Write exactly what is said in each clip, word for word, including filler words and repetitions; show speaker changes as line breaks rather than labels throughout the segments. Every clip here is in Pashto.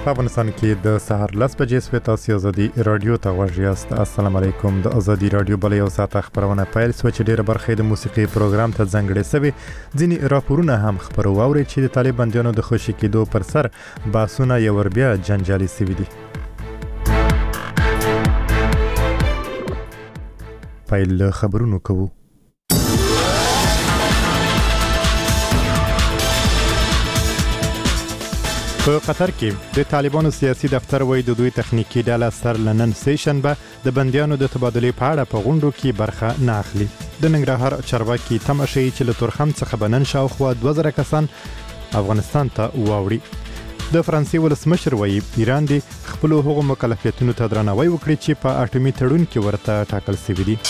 په افغانستان کې د سهار لس بجې سوي تاسو ازادي رادیو ته غوږ یاست. السلام علیکم. د ازادي رادیو بل یو ساعت خبرونه پیل سو چې ډیره برخه د موسیقي پروګرام ته ځانګړې سوي. ځینی راپورونه هم خبرو اوري چې د طالبانو د خوشی کېدو پر سر باسونه یو ور بیا جنجالي سوي دي. پیل خبرونه کوو. په قطر کې د طالبانو سیاسي دفتر وایي د دوی تخنیکی ډله سر لنن سیشن به د بندیانو د تبادلې په اړه په غونډو کې برخه نه اخلي. د ننګرهار چارواکي تمه شي چې له تورخم څخه بنن شاوخوا دوه زره کسان افغانستان ته واوړي. د فرانسې ولسمشر وایي ایران د خپل حقوقو مکلفیتونو ته درناوی وکړي چې په اټومي تړون کې ورته ټاکل شوی دی.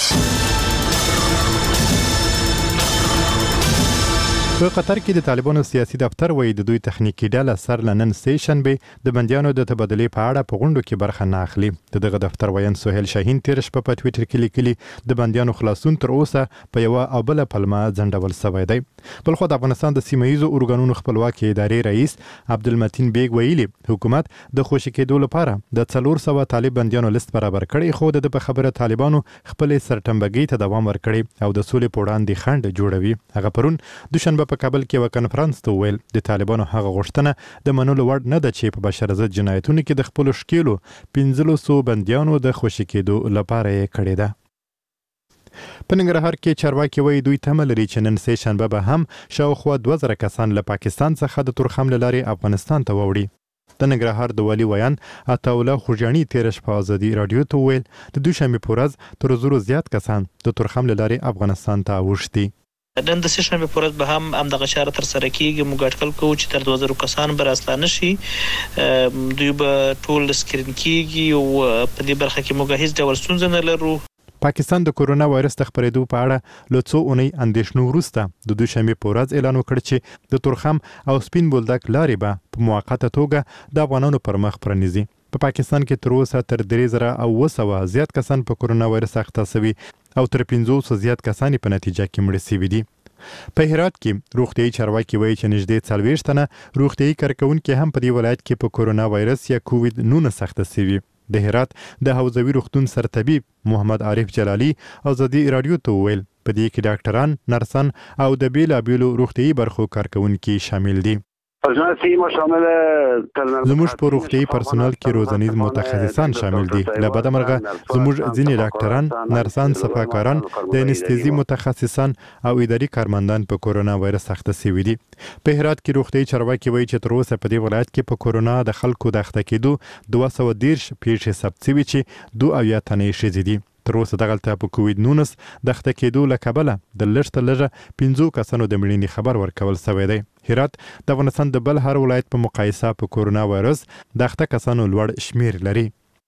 په قطر کې د طالبانو سیاسي دفتر وایي د دوی تخنیکی ډله سر لنن سیشن به د بندیانو د تبادلې په اړه په غونډو کې برخه نه اخلي. دغه دفتر وایي سهیل شاهین تیر شپه په ټوئیټر کې لیکلي د بندیانو خلاصون تر اوسه په یو او بل پلمه ځنډول شوی دی. بل خو د افغانستان د سیمه‌ییزو ارګانونو خپلواکي ادارې رئیس عبدالمتین بیگ ویلي حکومت د خوشی کېدو لپاره د څلور سوه طالب بندیانو لیست برابر کړي، خو د په خبره طالبانو خپل سرټمبګۍ ته دوام ورکړي او د سولې په وړاندې خنډ جوړوي. هغه پرون دوشنبه په کابل کې یو کنفرانس ته ویل د طالبانو هغه غوښتنه د منلو وړ نه ده چې په بشر ضد جنایتونو کې د خپل شکیلو پنځلس سوه بندیانو د خوشی کېدو لپاره یې کړې ده. په ننګرهار کې چارواکي وایي دوی تمه لري چې نن سه شنبه به هم شاوخوا دوه زره کسان له پاکستان څخه د تورخم له لارې افغانستان ته واوړي. د ننګرهار د والي ویان عطاالله خوجاني تیر شپه ازادي رادیو ته ویل د دوشنبه په ورځ تر زرو زیات کسان د تورخم له لارې افغانستان ته اوښتي.
نن د سه شنبه پر ورځ به هم همدغه چاره تر سره کیږي. موږ اټکل کوو چې تر دوه زره کسان به راستانه شي. دوی به ټول سکرین کیږي او په دې برخه کې موږ هیڅ ډول ستونزه نه لرو.
پاکستان د کورونا وایرس د خپرېدو په اړه له څو اونۍ اندېښنو وروسته د دوشنبه په ورځ اعلان وکړ چې د تورخم او سپین بولدک لارې به په موقته توګه د افغانانو پر مخ پرانیزي. په پاکستان کې تر اوسه تر درې زره او اوه سوه زیات کسان په کورونا وایرس اخته شوي او تر پنځوس زیات کسان په نتیجه کې مړه شوي دي. په هرات کې روغتیايي چارواکي وایي چې نږدې څلوېښت تنه روغتیايي کارکونکي هم په دې ولایت کې په کورونا وایرس یا کووید نولس اخته شوي. د هرات د حوزوي روغتون سرطبیب محمد عارف جلالي ازادي رادیو ته ویل په دې کې ډاکټران، نرسان او د بیلابیلو روغتیايي برخو کارکونکي شامل دي. زموږ په روغتیايي پرسونل کې روزنیز متخصصان شامل دي. له بده مرغه زموږ ځینې ډاکټران، نرسان، صفاکاران، د انستیزي متخصصان او اداري کارمندان په کورونا وایرس اخته شوي دي. په هرات کې روغتیايي چارواکي وایي چې تر اوسه په دې ولایت کې په کورونا د خلکو د اخته کېدو دوه سوه دېرش پیښې ثبت شوي چې دوه اویا تنې ښځې دي. تر اوسه دغلته په کووید نولس د اخته کېدو له کبله د لږ تر لږه پنځو کسانو د مړینې خبر ورکول شوی دی. هرات د افغانستان د بل هر ولایت په مقایسه په کورونا وایرس د اخته کسانو لوړ شمیر لري.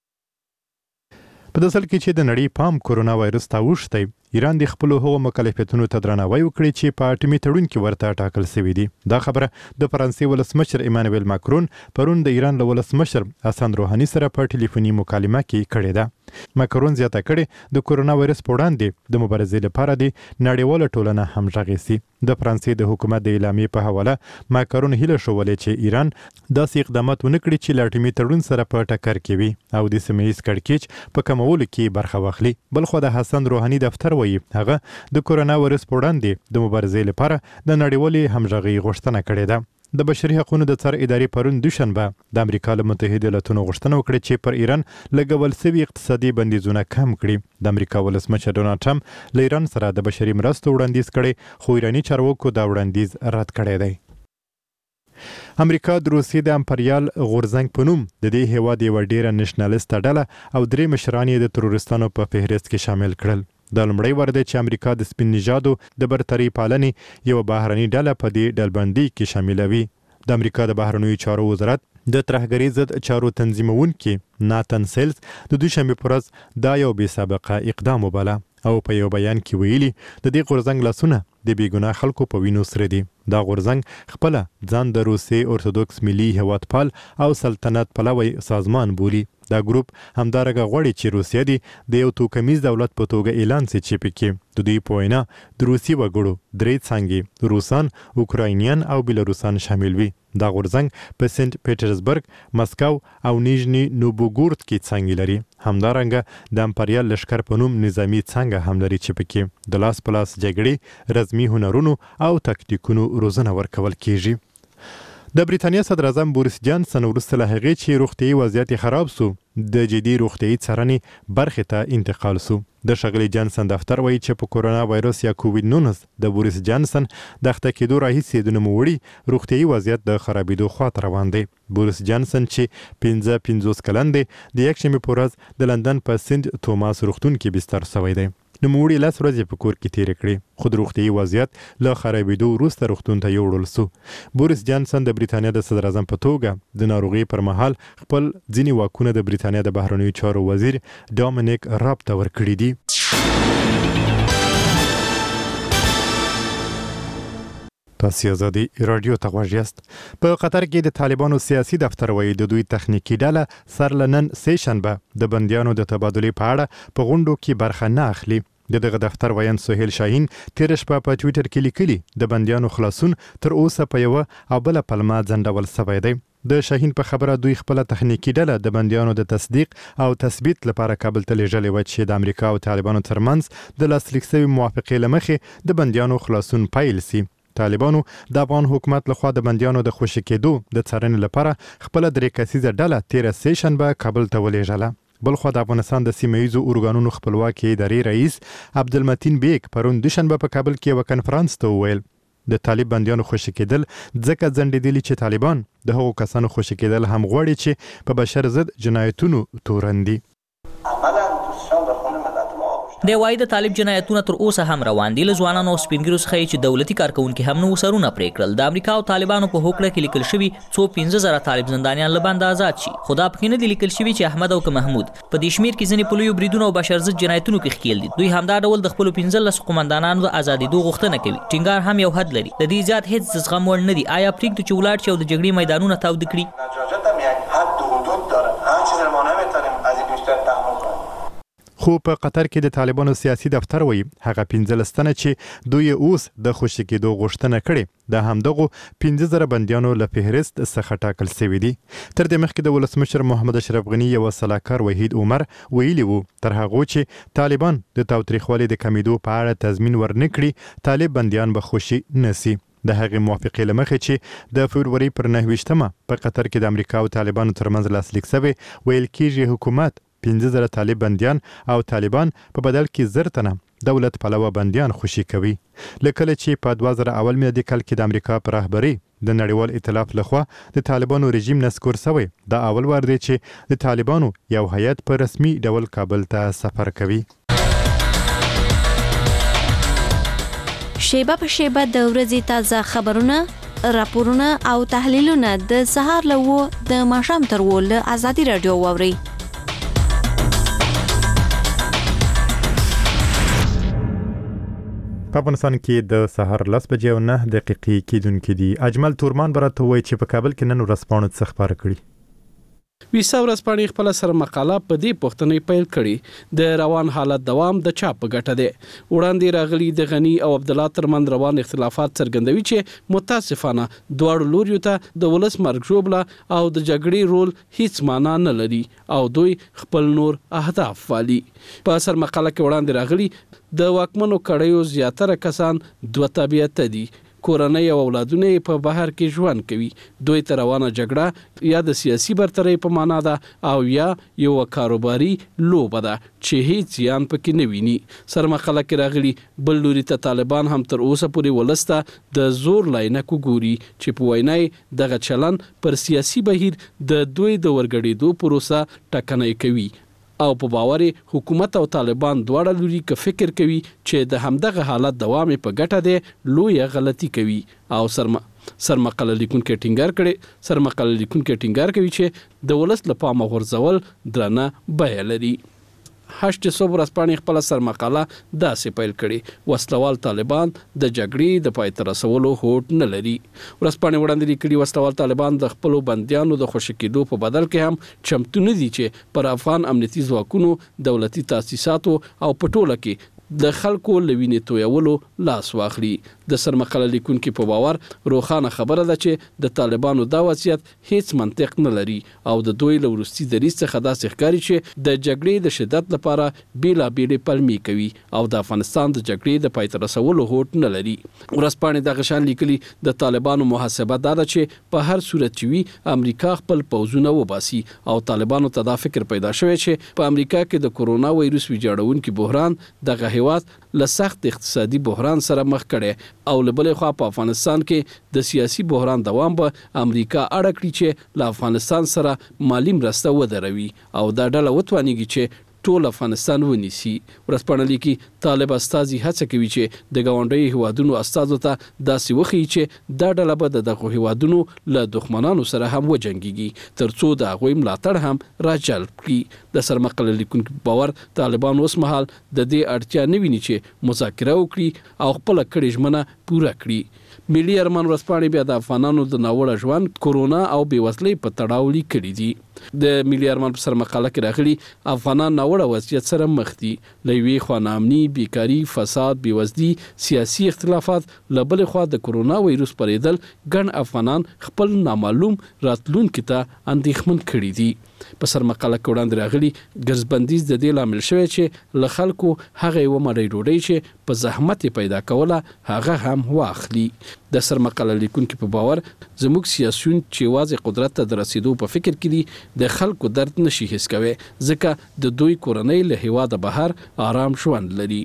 په داسې حال کې چې د نړۍ پام کورونا وایرس ته اوښتی، ایران د خپل حقوقو مکلفیتونو ته درناوی وکړي چې په اټومي تړون کې ورته ټاکل شوی دی. دا خبره د فرانسې ولسمشر ایمانوئل ماکرون پرون د ایران له ولسمشر حسن روحاني سره په ټلیفوني مکالمه کې کړې ده. ماکرون زیاته کړې د کورونا وایرس په وړاندې د مبارزې لپاره د نړیواله ټولنه همغږي سي. د فرانسې د حکومت د اعلامیې په حواله ماکرون هیله شولې چې ایران داسې اقدامات ونه کړي چې له اټومي تړون سره په ټکر کې وي او د سیمه ییز کړکېچ په کمولو کې برخه واخلي. بل خو د حسن روحاني دفتر وایي هغه د کورونا وایرس په وړاندې د مبارزې لپاره د نړیوالې همغږۍ غوښتنه کړې ده. د بشري حقوقو د څار ادارې پرون دوشنبه د امریکا له متحده ایالاتونو غوښتنه وکړه چې پر ایران لګول شوي اقتصادي بندیزونه کم کړي. د امریکا ولسمشر ډونالډ ټرمپ له ایران سره د بشري مرستو وړاندیز کړي، خو ایراني چارواکو دا وړاندیز رد کړی دی. امریکا د روسیې د امپریال غورزنګ په نوم د دې هیواد یوه ډیره نېشنلیسته ډله او درې مشران یې د تروریستانو په فهرست کې شامل کړل. دا لومړی وار دی چې امریکا د سپین نژادو د برتري پالنې یوه بهرنۍ ډله په دې ډلبندۍ کې شاملوي. د امریکا د بهرنیو چارو وزارت د ترهګرۍ ضد چارو تنظیمونکي ناتن سیلز د دوشنبه په ورځ دا یو بې سابقه اقدام وباله او په یو بیان کې ویلي د دې غورځنګ لاسونه د بېګناه خلکو په وینو سره دي. دا غورځنګ خپله ځان د روسیې ارتودوکس ملي هیوادپال او سلطنت پلوی سازمان بولي. دا ګروپ همدارنګه غواړي چې روسیه دی د یو توکمیز دولت په توګه اعلان سي چې پکې د دوی په وینا د روسي وګړو درې څانګې روسان، اوکراینیان او بیلاروسان شامل وي. دا غورځنګ په سنت پیټرزبرګ، مسکو او نیژني نوبوګورد کې څانګې لري. همدارنګه د امپریال لشکر په نوم نظامی څانګه هم لري چې پکې د لاس په لاس جګړې، رزمي هنرونو او تکتیکونو روزنه ورکول کیږي. د بریتانیا صدر اعظم بوریس جانسن وروسته له هغې چې روغتیایي وضعیت خراب سو د جدي روغتیایي څارنې برخې ته انتقال سو. د ښاغلي جانسن دفتر وایي چې په کورونا وایرس یا کووډ نولس د بوریس جانسن د اخته کېدو راهیسې د نوموړي روغتیایي وضعیت د خرابېدو خواته روان دی. بوریس جانسن چې پنځه پنځوس کلن دی د یکشنبې په ورځ د لندن په سنت توماس روغتون کې بستر شوی دی. نوموړي لس ورځې په کور کې تیرې کړې، خو د روغتیایي وضعیت له خرابېدو وروسته روغتون ته یوړل سو. بوریس جانسن د بریتانیا د صدر اعظم په توګه د ناروغۍ پر مهال خپل ځینې واکونه د بریتانیا د بهرنیو چارو وزیر ډومینیک راب ته ورکړي دي. تاسو آزادي رادیو ته غوږ یاست. په قطر کې د طالبانو سیاسي دفتر وایي د دوی تخنیکی ډله سر لنن سه شنبه د بندیانو د تبادلې په اړه په غونډو کې برخه نه اخلي. د دغه دفتر وایي سهیل شاهین تیر شپه په ټوئیټر کې لیکلي د بندیانو خلاصون تر اوسه په یو او بل پلمه ځنډول شوی دی. د شاهین په خبره دوی خپل تخنیکی ډله د بندیانو د تصدیق او تثبیت لپاره کابل ته لیږلې و چې د امریکا او طالبانو ترمنځ د لاسلیک شوي موافقې له مخې د بندیانو خلاصون پیل سي. طالبانو د افغان حکومت لخوا د بندیانو د خوشي کېدو د څارنې لپاره خپل درې کسیزه ډله تیر سه شنبه کابل ته ولېږله. بلخوا د افغانستان د سیمه‌ییزو ارګانونو خپلواکي ادارې رئیس عبدالمتین بیگ پرون دوشنبه په کابل کې یو کنفرانس ته وویل د طالب بندیانو خوشي کېدل ځکه ځنډېدلي چې طالبان د هغو کسانو خوشي کېدل هم غواړي چې په بشر ضد جنایتونو تورن دي.
د وای د طالب جنایتونه تر اوسه هم روان دي. له ځوانانو او سپینګیرو څخه چې دولتي کارکونکو هم نو سرونه پرې کړل. د امریکا او طالبانو په هوکړه کې لیکل شوی څو پنځه زره طالب زندانیان له بند آزاد شي. خدا په کې نه دی لیکل شوی چې احمد او ک محمود په دې شمیر کې ځنې پولیو بریدونو او بشر ضد جنایتونو کې ښکیل دي. دوی همدا ډول د خپل پنځه لس قومندانانو د ازادي دوه غوښتنه کوي. ټینګار هم یو حد لري. د دې ذات هیڅ زغم وړ نه دی. آیا پریک د چولاټ چې د جګړې میدانونه تاود کړي؟
خو په قطر کې د طالبانو سیاسي دفتر وایي هغه پنځه لس تنه چې دوی اوس د خوشي کېدو غوښتنه کړې د همدغو پنځه زره بندیانو له فهرست څخه ټاکل شوي دي. تر دې مخکې د ولسمشر محمد اشرف غني یو سلاکار وحید عمر ویلي وو تر هغه چې طالبان د تاوتریخوالي د کمیدو په اړه تضمین ورنکړي طالب بندیان به خوشي نسی. د هغې موافقې له مخې چې د فبروري پر نهه ویشتمه په قطر کې د امریکا او طالبانو ترمنځ لاسلیک شوی ویل کېږي حکومت پنځه زره طالب بندیان او طالبان په بدل کې زر تنه دولت پلوه بندیان خوشي کوي. لکه چې په دوه زره اول میلادي کال کې د امریکا پر رهبري د نړیوال ائتلاف لخوا د طالبانو رژیم نسکور شوی دا اول وار دی چې د طالبانو یو هیئت په رسمي ډول کابل ته سفر کوي.
شیبه په شیبه د ورځې تازه خبرونه، راپورونه او تحلیلونه د سهار له و د ماښام تر و له آزادي رادیو واورئ.
په افغانستان کې د سهار لس بجې او نه دقیقې کېدونکې دي. اجمل تورمان براته وایي چې په کابل کې نن ورځپاڼو څه خپاره کړي.
ویسا ورځپاڼې خپل سره مقاله په دې پوښتنې پیل کړي د روان حالت دوام د چا په ګټه دی. وړاندې راغلي د غنی او عبد الله ترمن روان اختلافات څرګندوي چې متاسفانه دواړو لوریو ته د ولس مرګ ژوبله او د جګړې رول هیڅ معنا نه لري او دوی خپل نور اهداف والي. په سر مقاله کې وړاندې راغلي د واکمنو کړیو زیاتره کسان دوه طبیعته دي. کورنۍ او اولادونه په بهر کې ژوند کوي. دوی ته روانه جګړه یا د سیاسي برترۍ په معنا ده او یا یو کاروباري لوبه ده چې هیڅ ځان پکې نه ویني. سرمقاله کې راغلي بل لوري ته طالبان هم تر اوسه پورې ولسته د زور لاینک ګوري چې په وینای دغه چلن پر سیاسي بهیر د دوی د ورګړېدو پروسه ټکنۍ کوي او په باور حکومت او طالبان دواړه لوري که فکر کوي چې د همدغه حالت دوام په ګټه دی لوی غلطي کوي. او سرما سرمقاله لیکونکو ټینګار کړي سرمقاله لیکونکو ټینګار کوي چې د ولس لپاره غورځول درنه بیه لري. هشت صبح ورځپاڼې خپل سرمقاله داسې پیل کړي وسلوال طالبان د جګړې د پای ته رسولو هوډ نه لري. ورځپاڼې وړاندې لیکلي وسلوال طالبان د خپلو بندیانو د خوشي کېدو په بدل کې هم چمتو نه دي چې پر افغان امنیتي ځواکونو دولتي تاسیساتو او پټوله کې د خلکو لوینې تویولو لاس واخلي. د سرمقاله لیکونکو په باور روخانه خبره ده چې د طالبانو دا وضعیت هیڅ منطق نه لري او د دوی له وروستي دریځ څخه داسې ښکاري چې د جګړې د شدت لپاره بیلابېلې پلمې کوي او د افغانستان د جګړې د پای ته رسولو هوډ نه لري. ورځپاڼې دغه شان لیکلي د طالبانو محاسبه دا ده چې په هر صورت چې وي امریکا خپل پوځونه وباسي او طالبانو ته دا فکر پیدا شوی چې په امریکا کې د کورونا وایروس ویجاړونکي بحران دغه هیواد له سخت اقتصادي بحران سره مخ کړي او له بلې خوا په افغانستان کې د سیاسي بحران دوام به امریکا اړه کړي چې له افغانستان سره مالی مرسته ودروي او دا ډله وتوانیږي چې ټول افغانستان ونیسي. ورځپاڼه لیکي طالب استازي هڅه کوي چې د ګاونډي هیوادونو استازو ته داسې وښيي چې دا ډله به دغه هیوادونو له دښمنانو سره هم وجنګيږي ترڅو د هغوی ملاتړ هم راجلب کړي. د سرمقاله لیکونکو باور طالبان اوس مهال د دې اړتیا نه ویني چې مذاکره وکړي او خپل کړي ژمنه پوره کړي. ملي ارمان ورځپاڼې بیا د افغانانو د ناوړه ژوند کورونا او بېوزلۍ په تړاو لیکلي دي. د ملي ارمان په سرمقاله کې راغلي افغانان ناوړه وضعیت سره مخ دي. له یوې خوا ناامني، بیکاري، فساد، بېوزلي، سیاسي اختلافات، له بلې خوا د کورونا وایروس پرېدل ګڼ افغانان خپل نامعلوم راتلونکي ته اندېښمن کړي دي. په سرمقاله کې وړاندې راغلي ګرځبندیز د دې لامل شوی چې له خلکو هغه یوه مړۍ ډوډۍ چې په زحمت پیدا کوله هغه هم واخلي. د سرمقاله لیکونکو په باور زموږ سیاسيون چې یوازې قدرت ته د رسیدو په فکر کې دي د خلکو درد نشي حس کوي ځکه د دوی کورنۍ له هیواده بهر آرام ژوند لري.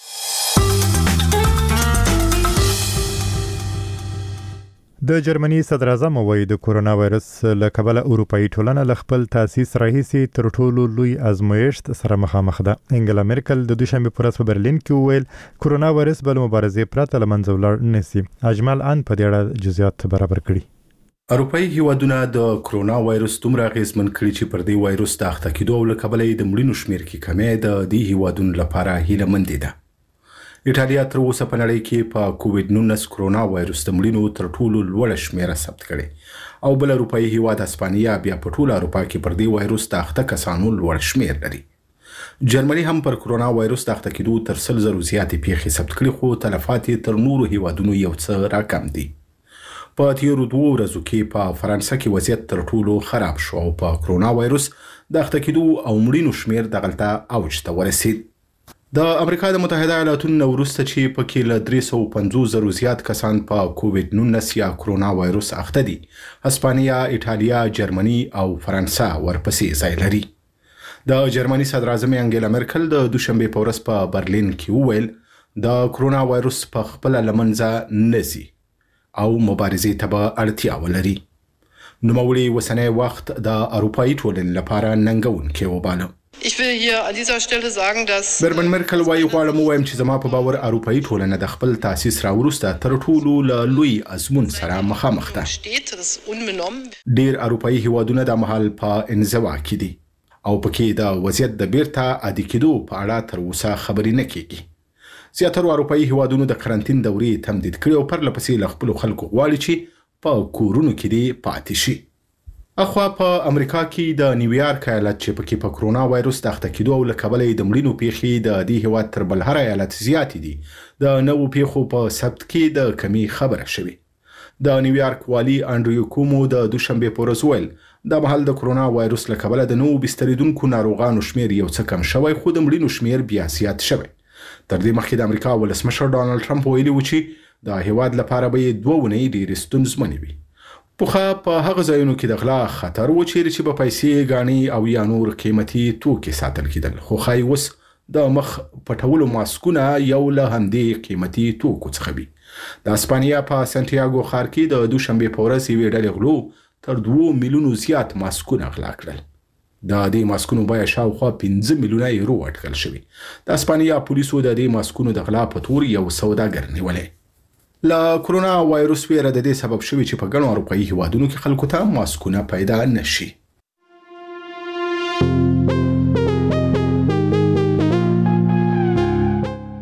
د جرمني صدر اعظم وایي د کورونا وایرس له کبله اروپאי ټولنه له خپل تاسیس راهیسي تر ټولو لوی ازمویشت سره مخامخ ده. انګلا میرکل د دوشنبه پر ورځ په برلین کې وویل کورونا وایرس بل مبارزې پرته له منځه ولاړ نشي. اجمل ان په دې اړه جزئیات برابر کړي.
اروپאי هیوادونه د کرونا وایرس دومره اغیزمن کړي چې پر دې وایرس د اخته کېدو له کبله د مړینو شمیر کې کمې د دې هیوادونو لپاره هیله مند ده. ایټالیا تر اوسه په نړۍ کې په کووډ نولس کرونا وایرس د مړینو تر ټولو لوړه شمیره ثبت کړې او بل اروپאי هیواد اسپانیا بیا په ټوله اروپا کې پر دې وایرس د اخته کسانو لوړ شمیر لري. جرمني هم پر کرونا وایرس د اخته کېدو تر سل زرو زیاتې پیښې ثبت کړې خو تلفات تر نورو هیوادونو یو څه راکم دي. په تیرو دوه ورځو کې په فرانسه کې وضعیت تر ټولو خراب شو او په کرونا وایرس د اخته کېدو او مړینو شمیر دغلته اوج ته ورسید. د امریکا د متحده ایالاتونو وروسته چې پکې له درې سوه پنځوس زرو زیات کسان په کووډ نولس یا کرونا وایرس اخته دي، اسپانیا، ایټالیا، جرمني او فرانسه ورپسې ځای لري. د جرمني صدر اعظم انګلا میرکل د دوشنبه په ورځ په برلین کې وویل د کرونا وایرس په خپل لمنځه نزي او مبارزې ته به اړتیا ولري. نوموړي وسنی وخت د اروپאי ټولنې لپاره ننګونکی وباله.
Ich will hier an dieser Stelle sagen, dass
برمن مرکل وايي غواړم ووایم چې زما په باور اروپאי ټولنه د خپل تاسیس راوروسته تر ټولو له لوی ازمون سره مخامخ ده. ډیر اروپאי هیوادونه د مهال په انزوا کې دي او پکې د وضعیت د بیرته عادي کېدو په اړه تر اوسه خبرې نه کېږي. زیاتره اروپאי هیوادونو د کرنټین دورې تمدید کړي او پرلپسې له خپلو خلکو غواړي چې په کورونو کې دې پاتې شي. اخوا په امریکا کې د نیویارک ایالت چې پکې په کرونا وایرس د اخته کېدو او له کبله د مړینو پیښې د دې هیواد تر بل هر ایالت زیاتې دي. د نوو پیښو په ثبت کې د کمی خبره شوې. د نیویارک والی انډریو کومو د دوشنبه په ورځ ویل د مهال د کرونا وایرس له کبله د نوو بستریدونکو ناروغانو شمیر یو څه کم شوی خو د مړینو شمیر بیا زیات شوی. تر دې مخکې د امریکا ولسمشر ډانلډ ټرمپ ویلي و چې د هیواد لپاره به یې دوه اونۍ ډېرې ستونزمنې وي. پوخه په هغه ځایونو کې د غلا خطر و چیرې چې به پیسې ګاڼې او یا نور قیمتي توکي ساتل کېدل خو ښایي اوس د مخ پټولو ماسکونه یو له همدې قیمتي توکو څخه وي. د اسپانیا په سانتیاګو ښار کې د دوشنبې په ورځ یوې ډلې غلو تر دوو میلیونو زیات ماسکونه غلا کړل. د دې ماسکونو بیه شاوخوا پنځه میلیونه یورو اټکل شوې. د اسپانیا پولیسو د دې ماسکونو د غلا په تور یو سوداګر نیولی. له کرونا وایرس ویره د دې سبب شوی چې په ګڼو اروپאי هیوادونو کې خلکو ته ماسکونه پیدا نشي.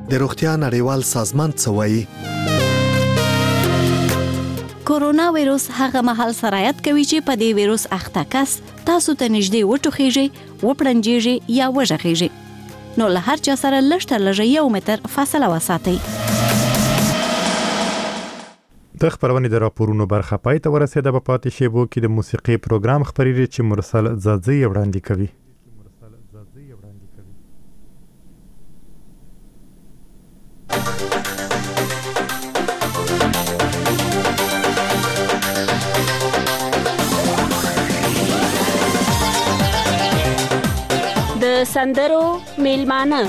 د روغتیا نړیوال سازمان څه وایي؟
کورونا وایروس هغه مهال سرایت کوي چې په دې وایروس اخته کس تاسو ته نږدې وټوخیږي، وپړنجیږي یا وژغیږي. نو له هر چا سره لږ تر لږه یو متر فاصله وساتئ.
د خبرونې د راپورونو برخه پای ته ورسېده. په پاتې شیبو کې د موسیقي پروګرام خبرېږي چې مرسل زاځي وړاندې کوي.
د سندرو میلمانه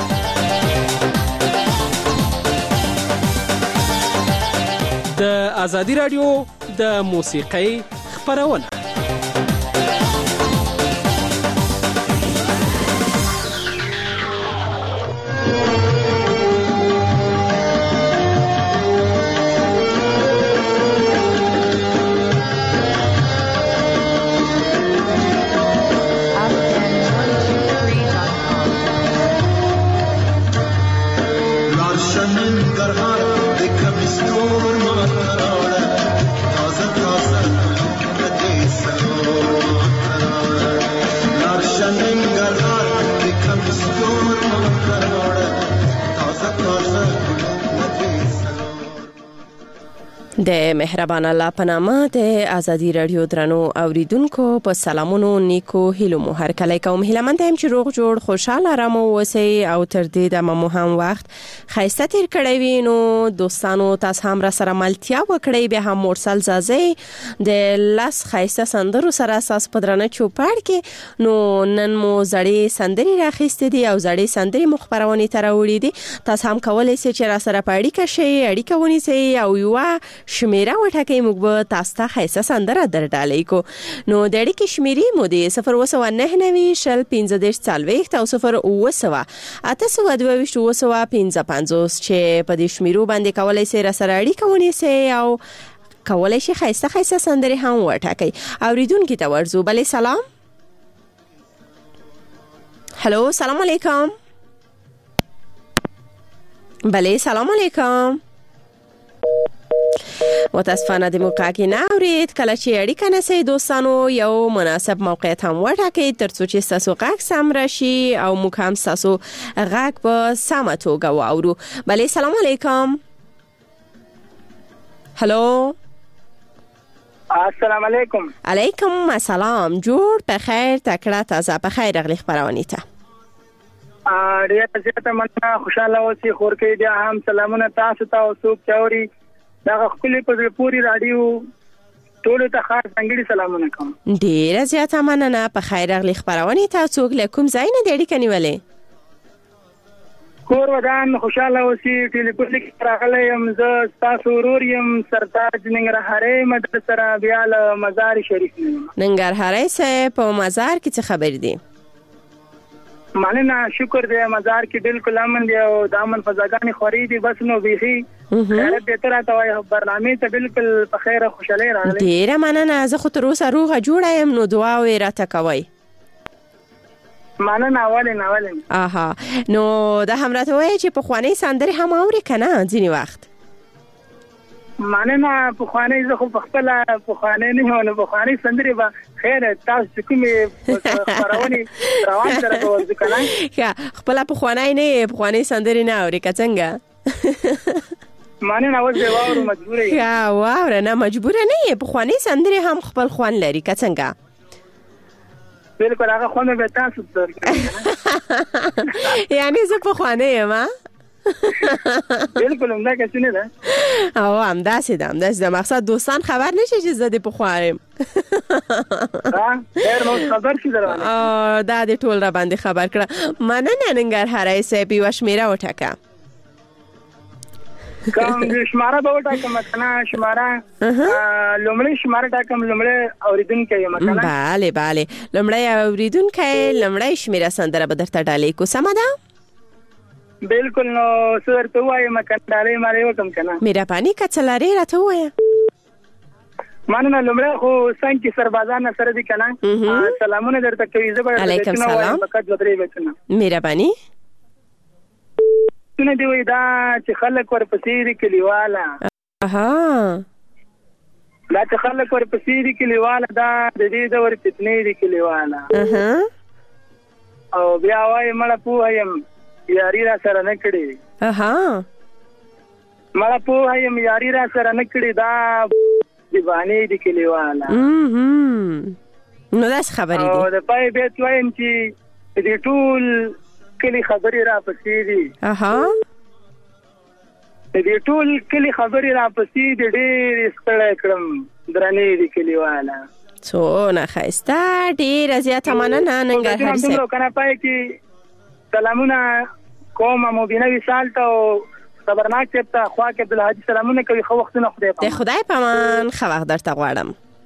د ازادي رادیو د موسیقۍ خبرونه.
د مهربان الله په نامه د ازادي رادیو درنو اوریدونکو په سلامونو نیکو هیلو مو هر کله کوم هیله مند هم چې روغ جوړ خوشاله آرام اوسئ او تر دې د مو هم وخت خیسته تیر کړی وي. نو دوستانو تاسو هم را سره ملتیا وکړئ. به هم مرسل زازي د لاس خیسته سندرو سره اساس پدرنه چوپړ کې نو نن مو زړې سندري راخېستې دي او زړې سندري مخبرونې تر وړي دي. تاسو هم کولای شئ چې را سره پاړی کا شي اړیکه ونیسئ او یو شمیره وټاکئ. موږ به تاسو ته خیسته سندره درډالې کو. نو د اړیکې شمیرې مو د صفر اوه سوه نهه نوي شل پنځه دېرش څلوېښت او صفر اوه سوه اته سوه دوه ویشت اوه سوه پنځه پنځوس چې په دې شمیرو باندې کولای شئ را سره اړیکه ونیسئ او کولای شئ خیسته خیسته سندرې هم وټاکئ. اوریدونکو ته ورځو. بلې سلام. هلو سلام علیکم. بلې سلام علیکم. متاسفانه د موقع کې نه اورید. کله چې اړیکه نسئ دوستانو یو مناسب موقعیت هم وټاکئ ترڅو چې ستاسو غږ سم راشي او موږ هم ستاسو غږ په سمه توګه واورو. بلې سلام علیکم. هلو
السلام علیکم.
علیکم السلام. جوړ په خیر تکړه تازه په خیر اغلی خبرونه ته
ډیر زیاته مننه. خوشاله اوسئ. خور کې بیا هم سلامونه تاسو ته او څوک چاوري دا خپل په پوری رادیو ټول ته خاص څنګه سلامونه کوم.
ډیر زیاته مننه. په خیر اغلی خبرونه ته څوک لکم زاینه د اړیکې نیولې
کور ودان خوشاله اوسئ. ټلیفون کې راغلی یم زه تاسو ورور یم سرتاج ننګرهاري مدرسه را بیا له مزار شریف
ننګرهاري سه په مزار کې څه خبر دي؟
مننه شکر دی. مزار کې بالکل امن دی او د امن فضاګانې خوري دي. بس نو بیخي خیرت دې تر ته وای برنامه ته بالکل په خیره خوشاله راغلی.
ډیره مننه. زه خو تر اوسه روغه جوړه یم نو دعا وې راته کوئ.
مننه. اولین اولین
آها نو دا هم راته وای چې په خواني سندري هم اوري کنه ځینی وخت.
مننه. په خواني زه خو په خپل په خواني نه ونه په خواني سندري به خیر تاسو کومې خبرونه روان سره کوو کنه.
یا خپل په خواني نه په خواني سندري نه اوري که څنګه؟
مننه. اوس به واورو مجبورې.
یا واور نه مجبور نه په خواني سندري هم خپل خوان لري که څنګه؟
بالکل هغه خوانه به تاسو درکړئ.
یعنی زه په خواني یم
بالکل همدا کې څه نه ده.
او همدا سي ده همدا سي مقصد دوستان خبر نشي چې زه دې په خوایم.
ها ډېر نو خبر شي درونه.
ا دا دې ټول را باندې خبر کړه. مننه ننګرهاري سه په وشمیره وټاکه.
کوم شماره به وټاکم کنه شماره لومړی شماره ټاکم لومړی اوریدونکو یم کنه.
bale bale لومړی اوریدونکو لومړی شمیره سندره به درته ډالې کو سم ده.
بالکل نو سر ته وایم کنده مالې وکم کنه.
میرا پانی کڅلاري راته وایا.
مننه. لومړی خو څنګه سربازان سره دي کنه. سلامونه درته کوي. زه به
علیکم سلام.
فقط بدري وکم.
میرا پانی
وختونه دی وای دا چې خلک ورپسې دي کلیواله
اها
دا چې خلک ورپسې دي کلیواله دا د دې دور فتنې دي کلیواله
اها
او بیا وای مړه پوه یم یاري را سره نه کړې
اها
مړه پوه یم یاري را سره نه کړې دا دی باندې دي کلیواله
نو داس خبرې دي
او د پای بیت وایم چې دې ټول کلی خبرې را پسې دي
اها
دې ټول کلی خبرې را پسې دي ډېر ستړی کړم درنې دي کلیواله
څونه ښایسته ډېره زیاته مننه ننګرهار صاحب
کنه پای کې سلامونه کوم مبینه وصال ته او صبرناک صاحب ته خوا کې عبدالهادي سلامونه کوي خو وختونه خدای
په خدای په امان ښه وخت درته غواړم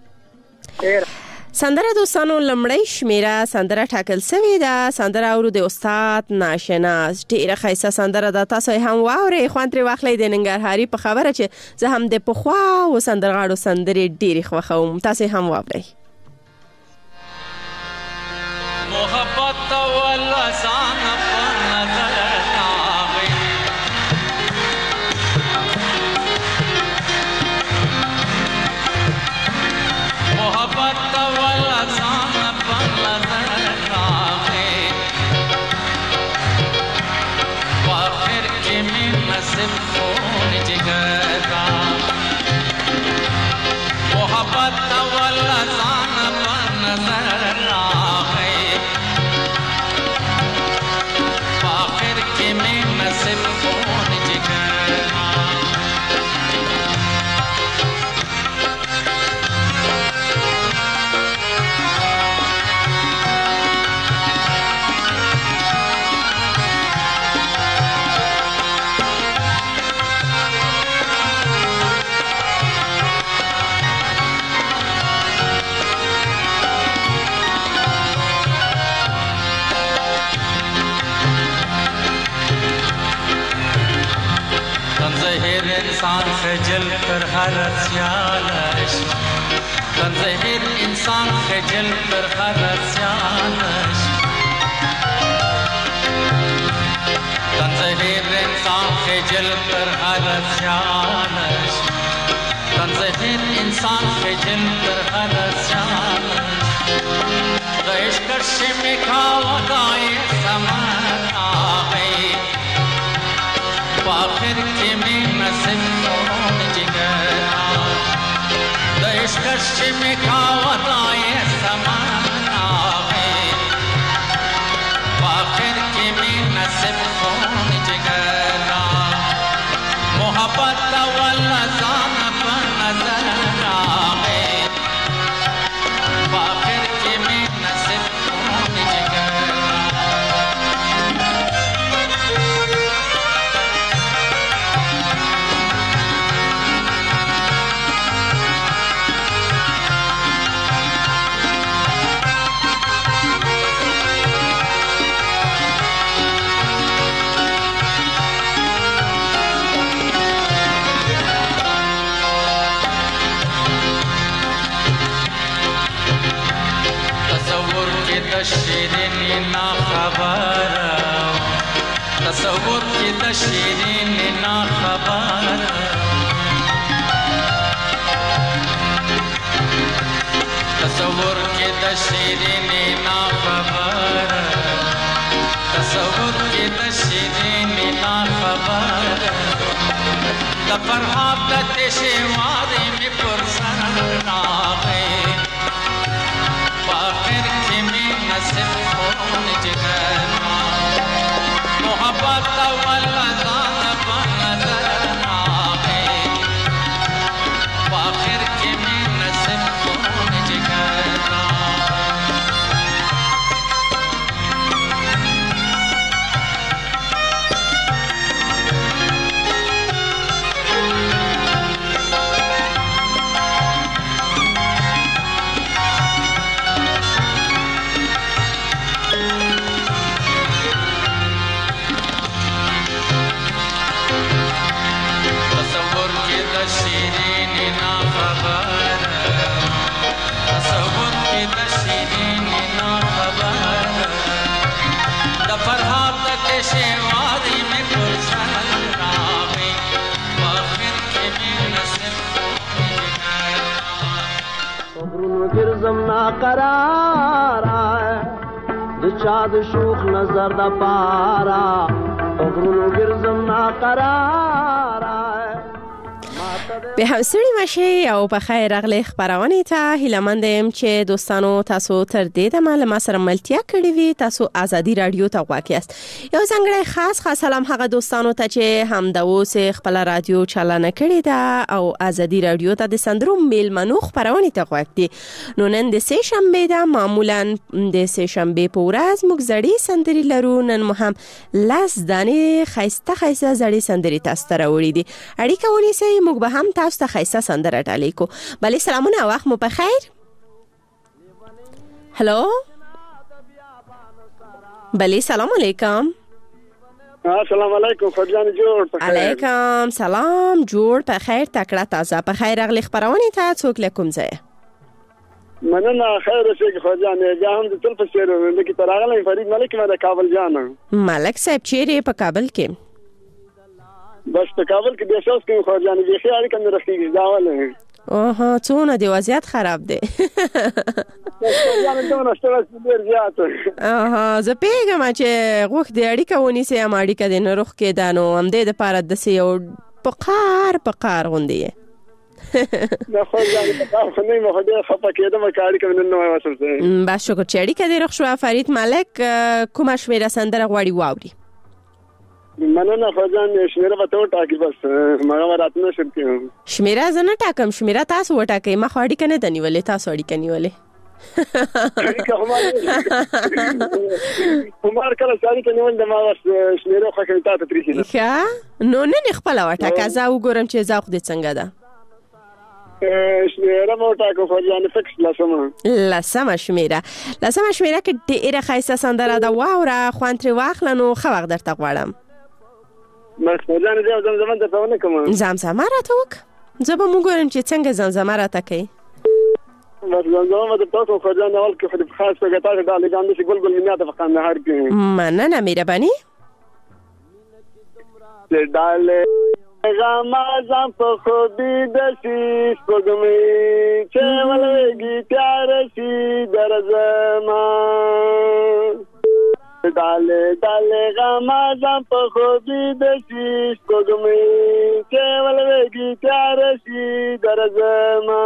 سندره دوستانو لمړی شمیره سندره ټاکل سوې ده سندره اورو د استاد ناشناس ډېره ښایسته سندره ده تاسو هم واورئ خوند ترې واخلئ د ننګرهاري په خبره چې زه هم د پخواو سندرغاړو سندرې ډېرې خوښوم تاسو هم واورئ
محبت واللسان په نظر راغی محبت خجل پر هر سیالش تن زهیر انسان خجل پر هر سیالش تن زهیر انسان خجل پر هر سیالش تن زهیر انسان خجل پر هر سیالش غیش کرش میں کھاوا گائے سمر آگئی باخر کے میں نصب कश्म में खावताए समान आवे बाखिर के में नसीब कौन जिगरा मोहब्बत वाला जान पर नजर आवे बाखिर के में नसीब कौन जिगरा شیرین نا خبر تصور کی د شیرین نا خبر تصور کی د شیرین نا خبر تصور کی د شیرین نا خبر د فرحات د تشواری می پر سر راغی باخر کی می نصیب کون جگرنا محبت والا ذات پر نظر آگئی باخر کی می نصیب کون جگرنا
ناقرار د چا د شوخ نظر د پارا غرونو ګرځم ناقرار
به هم سړی مشه او په خیر راغلی خبرونه ته هیلمند يم چې دوستانو تاسو تر دې د معلومات سره ملتیا کړی وي تاسو ازادي رادیو ته غواکیاست یو څنګه خاص خاص سلام هغه دوستانو ته چې هم د اوس خپل رادیو چالانه کړی دا او ازادي رادیو ته د سندرو میل منو خبرونه ته غواکتي نو نن د سه شنبه دا معمولا د سه شنبه په ورځ موږ زړی سندري لرو نن مهم لاس دانه خيسته خيسته زړی سندري تاسو ته راوړي دي اړیکه ونیسئ موږ به هم تاسو ته خیسه سندره ډالې کو بلې سلامونه وخت مو په خیر هلو بلې سلام علیکم
السلام علیکم خدای جوړ په خیر
علیکم سلام جوړ په خیر تکړه تازه په خیر اغلی خبرونه ته څوک لیکم ځای
مننه خیر شي خدای نه جام د تل په شعر لکه تراغله فرید ملک ما د کابل جان
ملک صاحب چیرې په کابل کې
بس په کابل کې د اساس کې خارجانه دي خیال کوم رخصتي ځاواله
اوه څونه دی وضعیت خراب دی
خارجانه دونه ستاسو ډیر زیات
اوه زه پیګم چې غوښ دی اړیکه ونیسي ام اړیکه د نروخ کې دانو هم د لپاره د سیو پقار پقار غوندي
نه خارجانه په کار خو نه مخ دې خپه کېدم کاری کوم نن نو واسم سه
با شکر چې اړیکه د رخ شو فرید ملک کومه شمیره سندره غواړي واوري
مننه خدان شمیره به تو ټاکی بس مګه وراتنه شم کې
شمیره زنه ټاکم شمیره تاسو وټاکئ ما خاړی کنه دني ولې تاسو اړی کني ولې
عمر کله ساري کني ول د ما شمیره خو کې تاسو تریخي
ښه نو نه خپل وټاکه زه وګورم چې زاخ دې څنګه ده
شمیره مو ټاکو خو ځان فکس لاسمه
لاسمه شمیره لاسمه شمیره کې ډیره خاصه سندره ده واوره خوان تر واخلنو خو وخت درته غواړم
مسجان دې زمزمه ته ونه کوم
زمزمه راته وک زه به موږ ورم چې څنګه زمزمه راته کوي
زمزمه ته تاسو خو ځان اول کې خو خاص په ګټه ډالې ګاندې چې ګل ګل مینه ته فقان هر کې
مننه مهرباني
چې ډالې غمازم په خو دې د شي سپګمې چې ولېږي تیار شي درځما ډاله ډاله غمازم په خو دې د شي سپګمې چې ولېږي تیار شي درځما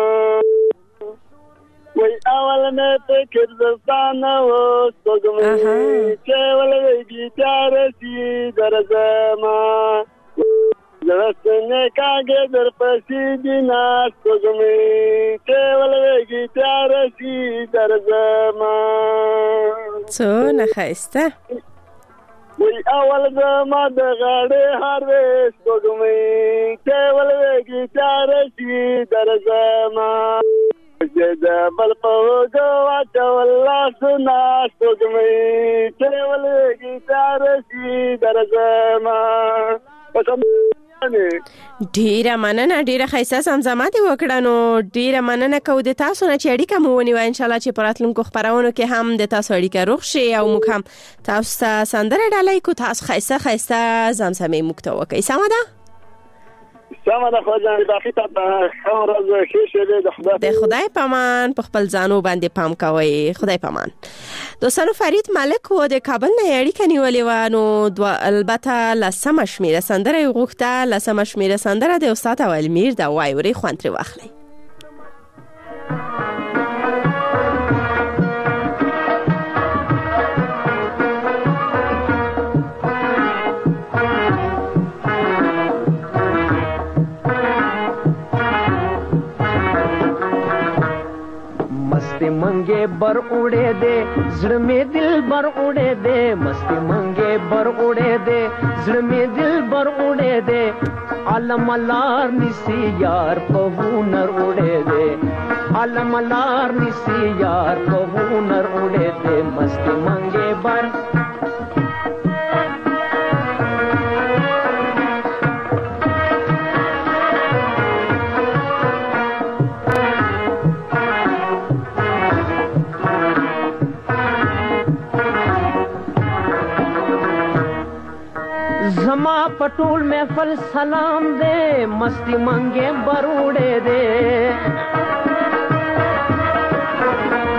وای اول نه فکر زستانه و سپګمې چې ولېږي تیار شي درځما زړه کاګه در پسې دینا سپګمې چې ولېږي تیار شي درځما
څونه خسته
وی اول زما د غاړې هر سپګمې چې ولېږي تیار شي درځما چې بل په ګوا چولا سنا سپګمې چې ولېږي تیار شي درځما
ډیره مننه ډیره خیسه سمزمه دی وکړه نو ډیره مننه کو د تاسو نه چې اړیکه مو ونیو ان شاء الله چې پراتلونکو خبرونو کې هم د تاسو اړیکه روغ شي او موږ هم تاسو ته سندره ډالۍ کو تاسو خیسه خیسه زمزمه موږ ته وکړئ سمه ده
سمه ده خو ځان باقي ته خبر از خېشه د خدای
د خدای پامان په خپل ځانو باندې پام کوي خدای پامان دوستانو فرید ملک و د کابل نه اړیکه نیولې و نو البته لسمه شمیره سندره غوښته لسمه شمیره سندره د استاد اولمیر د وایوري خوان تر واخلي
मस्ती मंगे बर उड़े दे जड़ में दिल बर उड़े दे मस्ती मंगे बर उड़े दे जड़ में दिल बर उड़े दे आलम लार निसी यार पहुनर उड़े दे आलम लार निसी यार पहुनर उड़े दे मस्ती मंगे बर जमा पटोल महफल सलाम दे मस्ती मंगे बरूड़े दे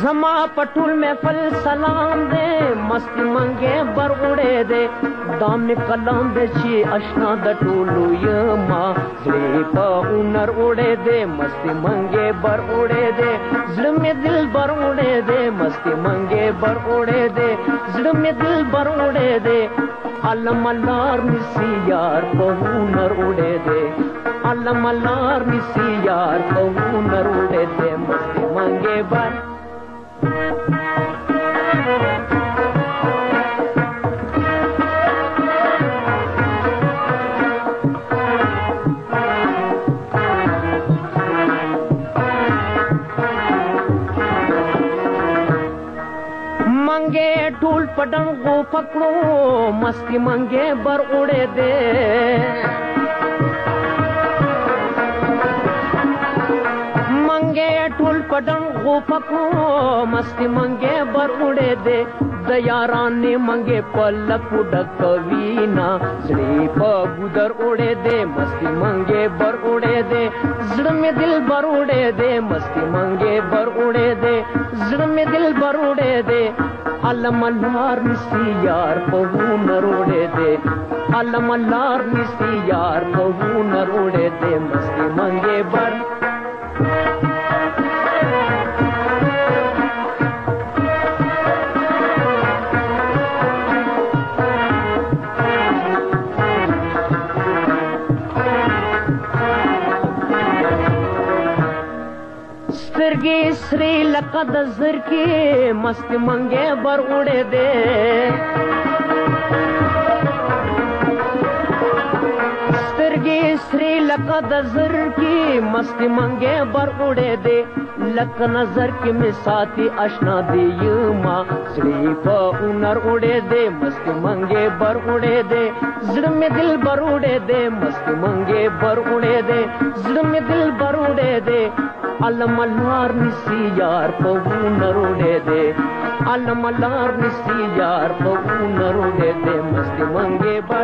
زما پټول محفل سلام دے مستی منگے بر اڑے دے دام کلام دے چی اشنا د ټولو یما زړه په اونر اڑے دے مستی منگے بر اڑے دے زړه می دل بر اڑے دے مستی منگے بر اڑے دے زړه می دل بر اڑے دے علم لار نسی یار په اونر اڑے دے علم لار نسی یار په اونر اڑے دے مستی منگے بر मंगे ढोल पडंगो पकड़ो मस्ती मंगे बर उड़े दे मंगे ढोल पडंगो पकड़ो मस्ती मंगे बर उड़े दे दयारान ने मंगे पलक उड़क वीना जड़ी पगुदर उड़े दे मस्ती मंगे बर उड़े दे जड़ में दिल बर उड़े दे मस्ती मंगे बर उड़े दे जड़ में दिल बर उड़े दे अलम लार निसी यार पहू नरोड़े दे अलम लार निसी यार पहू नरोड़े दे मस्ती मंगे बर سترگی سری لقد زر کی مست منگے بر اڑے دے سترگی سری لقد زر کی مست منگے بر اڑے دے لک نظر کی مساتی اشنا دی یما سری پا اونر اڑے دے مست منگے بر اڑے دے زڑ میں دل بر اڑے دے مست منگے بر اڑے دے زڑ میں دل بر اڑے دے علم لار نسی یار پہو نروڑے دے علم لار نسی یار پہو نروڑے دے مستی منگے بر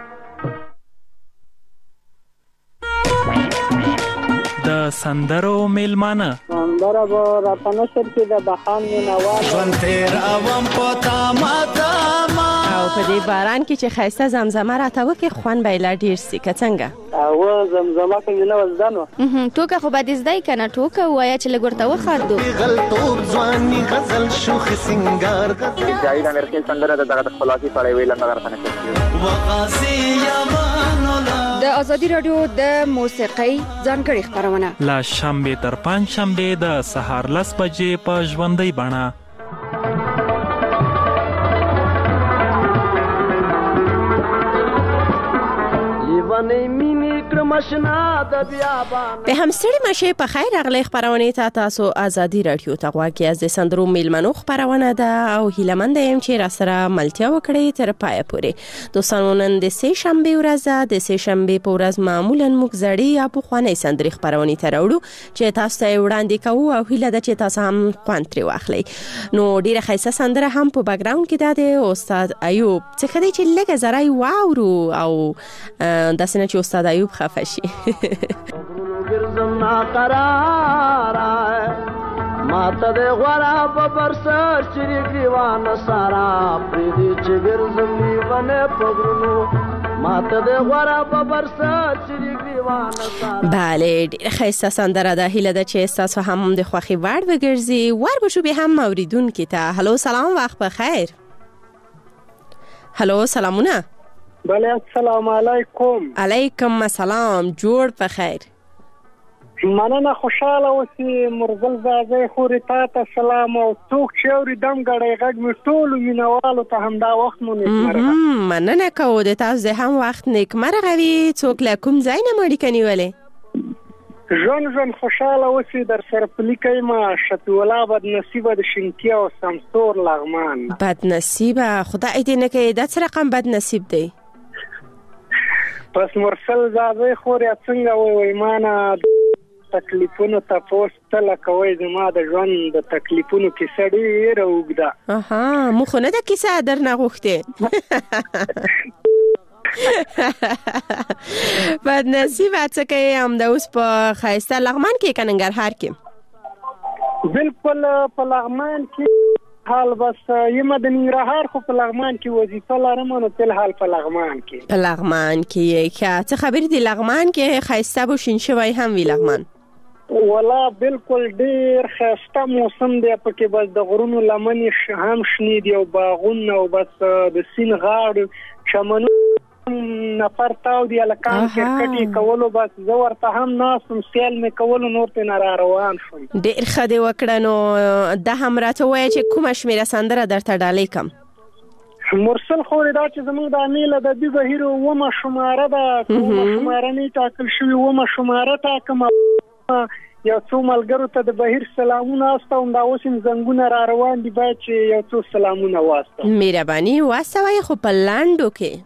د سندرو میلمانه
سندره به راته نشر کې د بهان مینوال
ژوند تیر اوم په تامه تامه
او په دې باران کې چې ښایسته زمزمه راته وکړي خوند به یې لا ډېر سي که څنګه
او زمزمه کې نه وزدان و
ټوکه خو به دې زده یې که نه ټوکه ووایه چې لږ ورته وخاردو
غلطوب ځواني غزل شوخ سنګار
جاوید امیر سندره د دغه خلاصي سړی ویل نه راته نشي
وغاسي یمانولا
د ازادي رادیو د موسیقۍ ځانګړي خبرونه
لا شنبه تر پنځ شنبه د سهار لس بجې په ژوندۍ بڼه
به همستړي مشه په خیر اغلی خبرونه تا تاسو ازادي رادیو ته غواړئ از د سندرو میلمنو خبرونه ده او هیلمند يم چې را سره ملتیا وکړي تر پای پورې دوستانو نن د سه شنبه ورځ د سه شنبه په ورځ معمولا موږ زړی یا په خوانې سندري خبرونه ته راوړو چې تاسو ته وړاندې کوو او هیله ده چې تاسو هم خوان ترې واخلئ نو ډیره ښایسته سندره هم په بیک ګراوند کې ده د استاد ایوب څخه دی چې لږه زړی واورو او د سینې چې استاد ایوب خفه شي
ماته د غورا په برسر چې ګریوان سارا پریدي چې ګرځم نیونه پګرونو ماته د غورا په برسر چې ګریوان سارا
بله ډېر ښایسته سندره ده هیله ده چې ستاسو هم د خوښې وړ وګرځي ور به شو بیا هم اوریدونکي ته هلو سلام وخت بخیر هلو سلامونه
بله السلام علیکم
علیکم السلام جوړ په خیر
مننه خوشاله اوسې مرزل زازی خورې تا ته سلام او څوک چې اوري دم ګړی غږ مې ټولو مینوالو ته همدا وخت مو نیکمرغه
مننه کوو د تاسو د هم وخت نیکمرغه وي څوک له کوم ځای نه مو اړیکه نیولې
ژوند ژوند خوشاله اوسې در سره پلیکه یم شفیع بدنصیبه د شینکیا او سمسور لغمان
بدنصیبه خدای دې نه کوي دا څه رقم بدنصیب دی
پس مرسل زازی خورې څنګه وایي مانه تکلیفونو تپوس تله کوئ زما د ژوند د تکلیفونو کیسه ډېره اوږده
اها مو خو نه ده کیسه درنه غوښتې بدنصیبه څه کوې همدا اوس په ښایسته لغمان کې که ننګرهار کې
بالکل په لغمان کې حال بس یم د ننګرهار خو په لغمان کې وظیفه لرم نو په حال په لغمان کې
په لغمان کې که څه خبر دی لغمان کې خایسته بو شین شوی هم وی لغمان
ولا بالکل ډیر خسته موسم دی پکې بس د غرونو لمنې هم شنې دی او باغونه او بس د سین غاړه چمنو نفر تاو دی لکان کرکټي کولو بس زه ورته هم ناسم سیل مې کولو نور ته نه روان شوم
ډیر خدای وکړه نو د هم راته وای چې کومه شمیره سندره درته ډالې کم
مرسل خو دا چې زموږ د امیل د دې بهیر ومه شماره ده کومه شماره نه ټاکل شوی ومه شماره ټاکم یو څو ملګرو ته د بهیر سلامونه واستوم دا اوس هم زنګونه را روان دي باید چې یو څو سلامونه واستوم
مهرباني واستوي خو په لاندو کې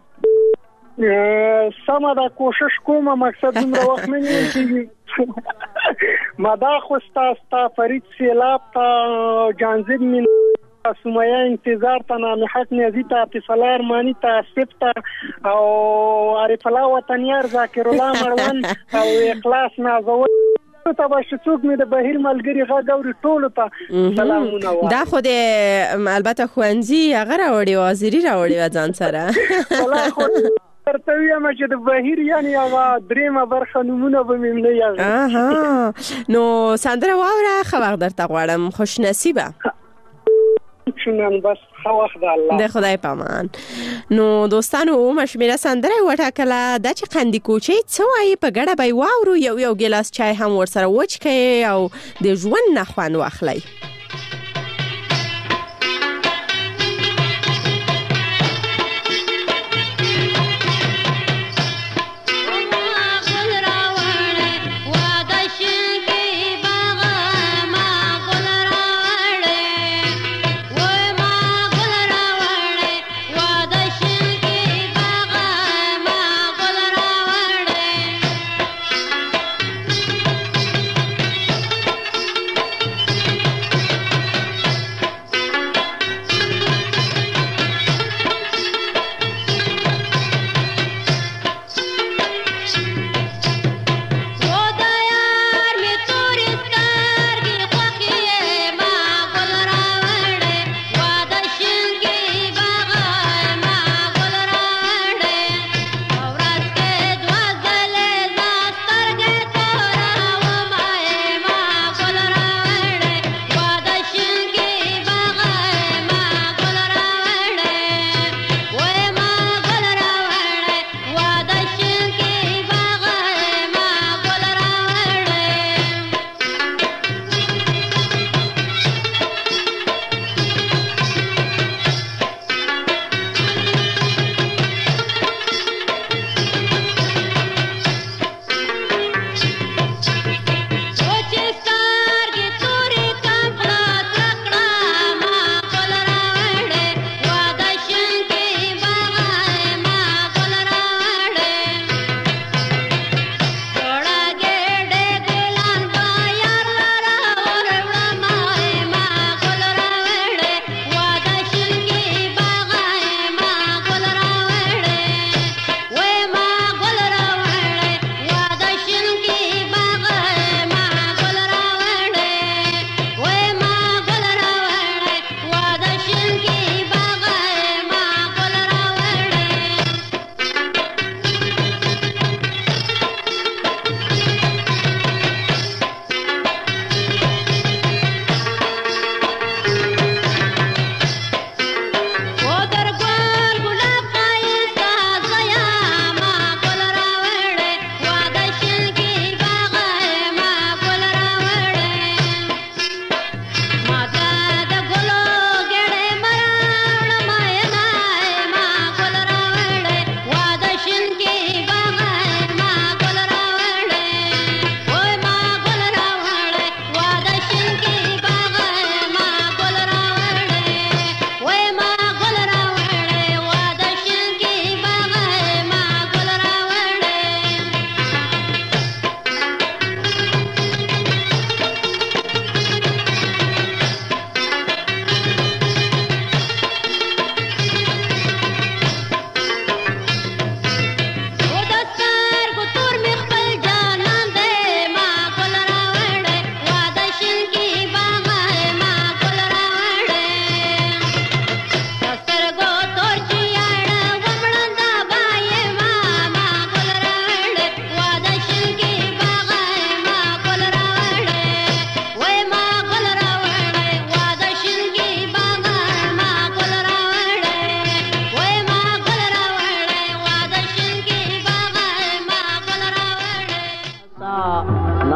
سمه دا کوشش کوم مقصد دومره وخت نه نیسي ما دا خو ستا فرید سیلاب تا جانزید من سمیه انتظار تا نامی حق نیازی تا اتصالار مانی تا سب تا او عارف الله وطنیار ذاکر الله مروان او اخلاص نازور ته باشه څوک مې د بهیر ملګری غا ګوري ټولو ته سلامونه وایم
دا خو د البته خوانزي هغه راوړي وزیری راوړي ځان سره
والله خو ترته یم چې د بهیر یعنی هغه دریمه برخه نمونه به مې نه یاد
اها نو سندره واوره خو وخت درته غواړم خوش نصیبه
چونان بس خو وخت الله
د خدای پامان نو دوستانو مشمیره سندره وټاکله د چې قندی کوچي څه وایي په ګډه به واورو یو یو ګلاس چای هم ورسره وچکئ او د ژوند نه خوند واخلئ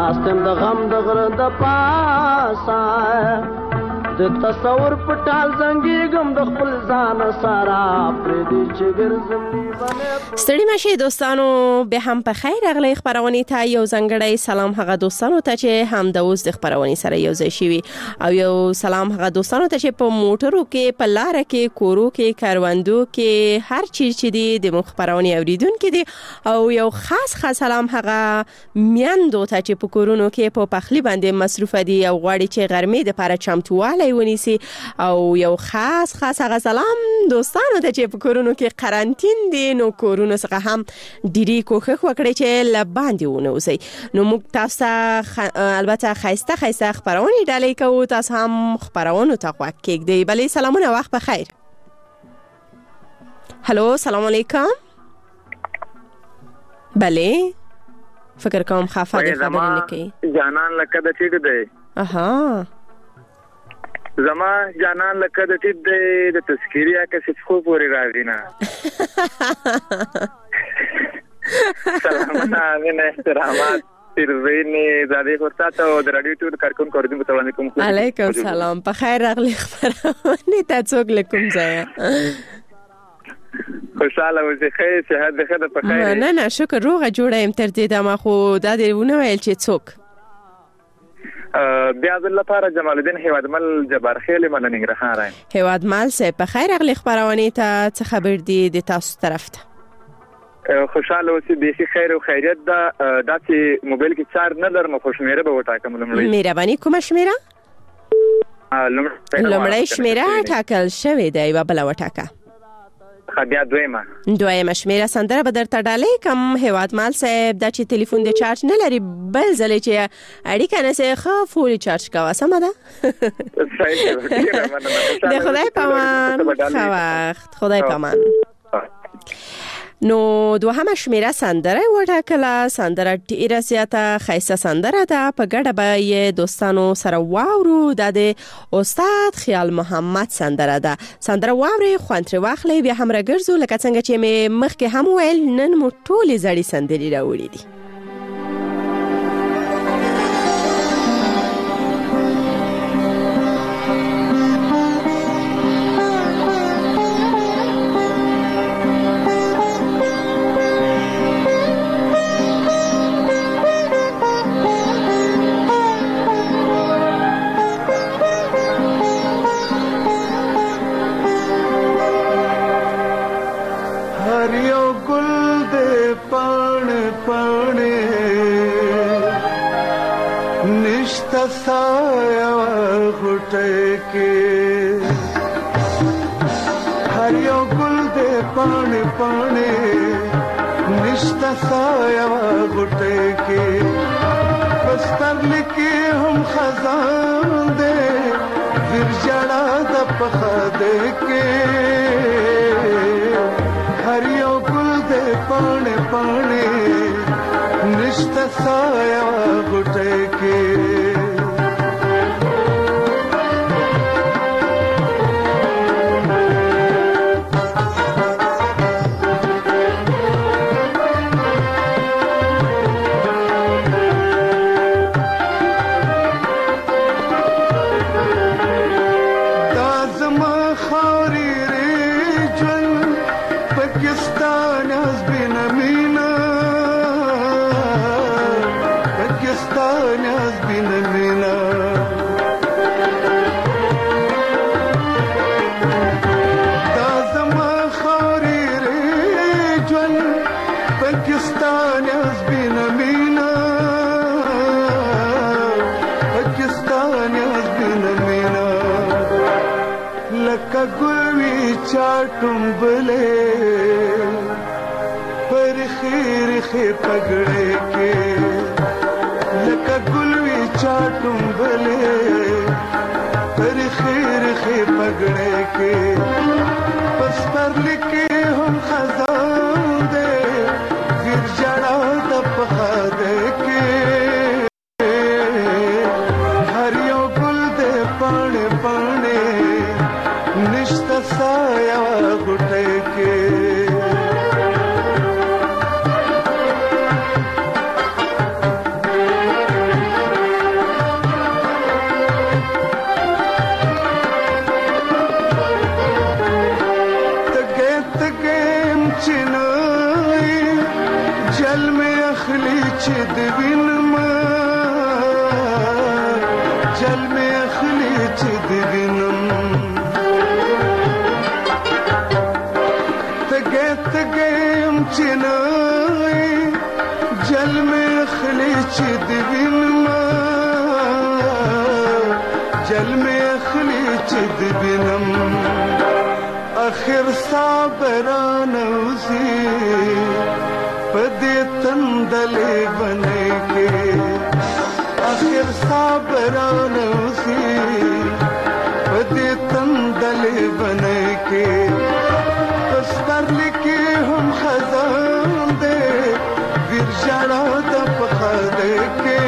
ناستم د غم د غره د پاسه د تصور پټال زنګي غم د خپل ځان سره پر دې چې ګرځم
ستړي مشه دوستانو به هم په خیر اغلی خبرونه ته یو زنګړی سلام هغه دوستانو ته چې هم د اوس د خبرونه سره یو ځای شي او یو سلام هغه دوستانو ته چې په موټرو کې په لار کې کورو کې کاروندو کې هر چیز چې دی د مخبرونه اوریدونکو دي او یو خاص خاص سلام هغه میاندو ته چې په کورونو کې په پخلی باندې مصروف دي او غواړي چې غرمې د لپاره چمتواله ونیسي او یو خاص خاص هغه سلام دوستانو ته چې په کورونو کې قرنټین دي نو کورونو څخه هم ډیری کوښښ وکړي چې لباندې ونه اوسئ نو موږ تاسو خ... البته خایسته خایسته خبرونه ډالۍ کوو تاسو هم خبرونه ته غوږ کېږدئ بلې سلامونه وخت بخیر هلو سلام علیکم بلې فکر کوم خفه دې خبرې نه کوي
جانان لکه د ټیټ دی
اها
زما جانان لکه د ټیټ دی د تذکیریا کې څه خو پوری راځي نه سلامونه مینه احترامات تیرزینی زادی خورتاته او د رادیو ټول کارکون کوردین په توانې کوم
علیکم سلام په خیر راغلی خبرونه تاسو کوم ځای
خوشاله اوسئ خیر صحت د خیر په خیر
نه نه شکر روغه جوړه ام تر دې دمه خو دا دې ونه ویل چې څوک
بیا ځل لپاره جمال الدین هیوادمل جبار خیل من ننګرهار
هیوادمل سه په خیر اغلی خبرونه ته څه خبر دی د تاسو طرف ته
خوشاله اوسئ بیخي خیر او خیریت دا داسې موبایل کې چار نه لرم خو شمیره به وټاکم لمړی
مهرباني کومه شمیره لمړی شمیره ټاکل شوې دی یوه بله وټاکه
بیا دویمه
دویمه شمیره سندره به درته ډالۍ کم هیوادمل صاحب دا چې تلیفون د چارج نه لري بل ځلې چې اړیکه نه سي ښه فولي چارج کوه سمه ده د خدای پامان ښه وخت خدای پامان نو دوهمه شمیره سندره وټاکله سندره ډیره زیاته ښایسته سندره ده په ګډه به یې دوستانو سره واورو دا د استاد خیال محمد سندره ده سندره واورئ خوند ترې واخلئ بیا هم راګرځو لکه څنګه چې مې مخکې هم ویل نن مو ټولې زړې سندرې راوړي دي
साया घुटे के हरियो गुल दे पाने पाने निष्ठा साया घुटे के बस्तर लिखे हम खजान दे फिर जड़ा दपखा दे के हरियो गुल दे पाने पाने निष्ठा साया घुटे के टुंबले पर खीर खे पगड़े के लका गुलवी चा टुंबले पर खीर खे पगड़े के बस पर लिखे हम खजान दे फिर जड़ा दपखा दे के हरियो गुल दे पाने पाने निष्ठा साया घुटे के اخلي چې د وینم جل مې اخلي چې د وینم تګه تګه يم چې نه جل مې اخلي چې د وینم جل مې اخلي چې د وینم اخر صابران اوسي پدې تندلې بنې کې اخر صابران اوسي پدې تندلې بنې کې پستر لیکي هم خزان دې ویر جړا د پخده کې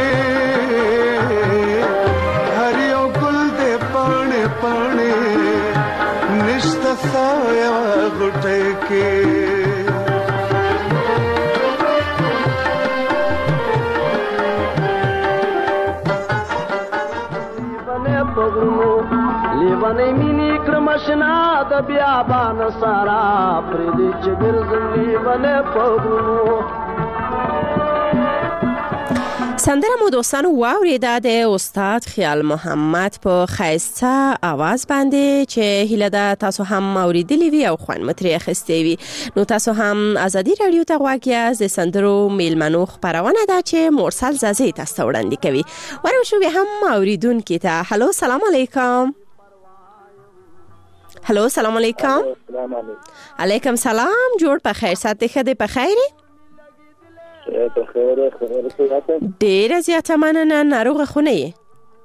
هر یو ګل دې پاڼې پاڼې نشته سایه غټه کې
لیوانې مینې کړم شنا د بیابان سارا پرې دې چې ګرځم لیوانې په غرونو.
سندره مو دوستانو واوریده د استاد خیال محمد په ښایسته اواز باندې چې هیله ده تاسو هم اوریدلې وي او خوند مو ترې اخیستی وي. نو تاسو هم ازادي راډیو ته غوږ یاست. د سندرو میلمنو خپرونه ده چې مرسل زازې تاسو ته وړاندې کوي. ورشو بیا هم اوریدونکي ته هلو سلام علیکم. هلو سلام علیکم. علیکم سلام. جوړ په خیر ساتې ښه دی په خیرې؟ ډیره زیاته مننه. ناروغه خو نه یې؟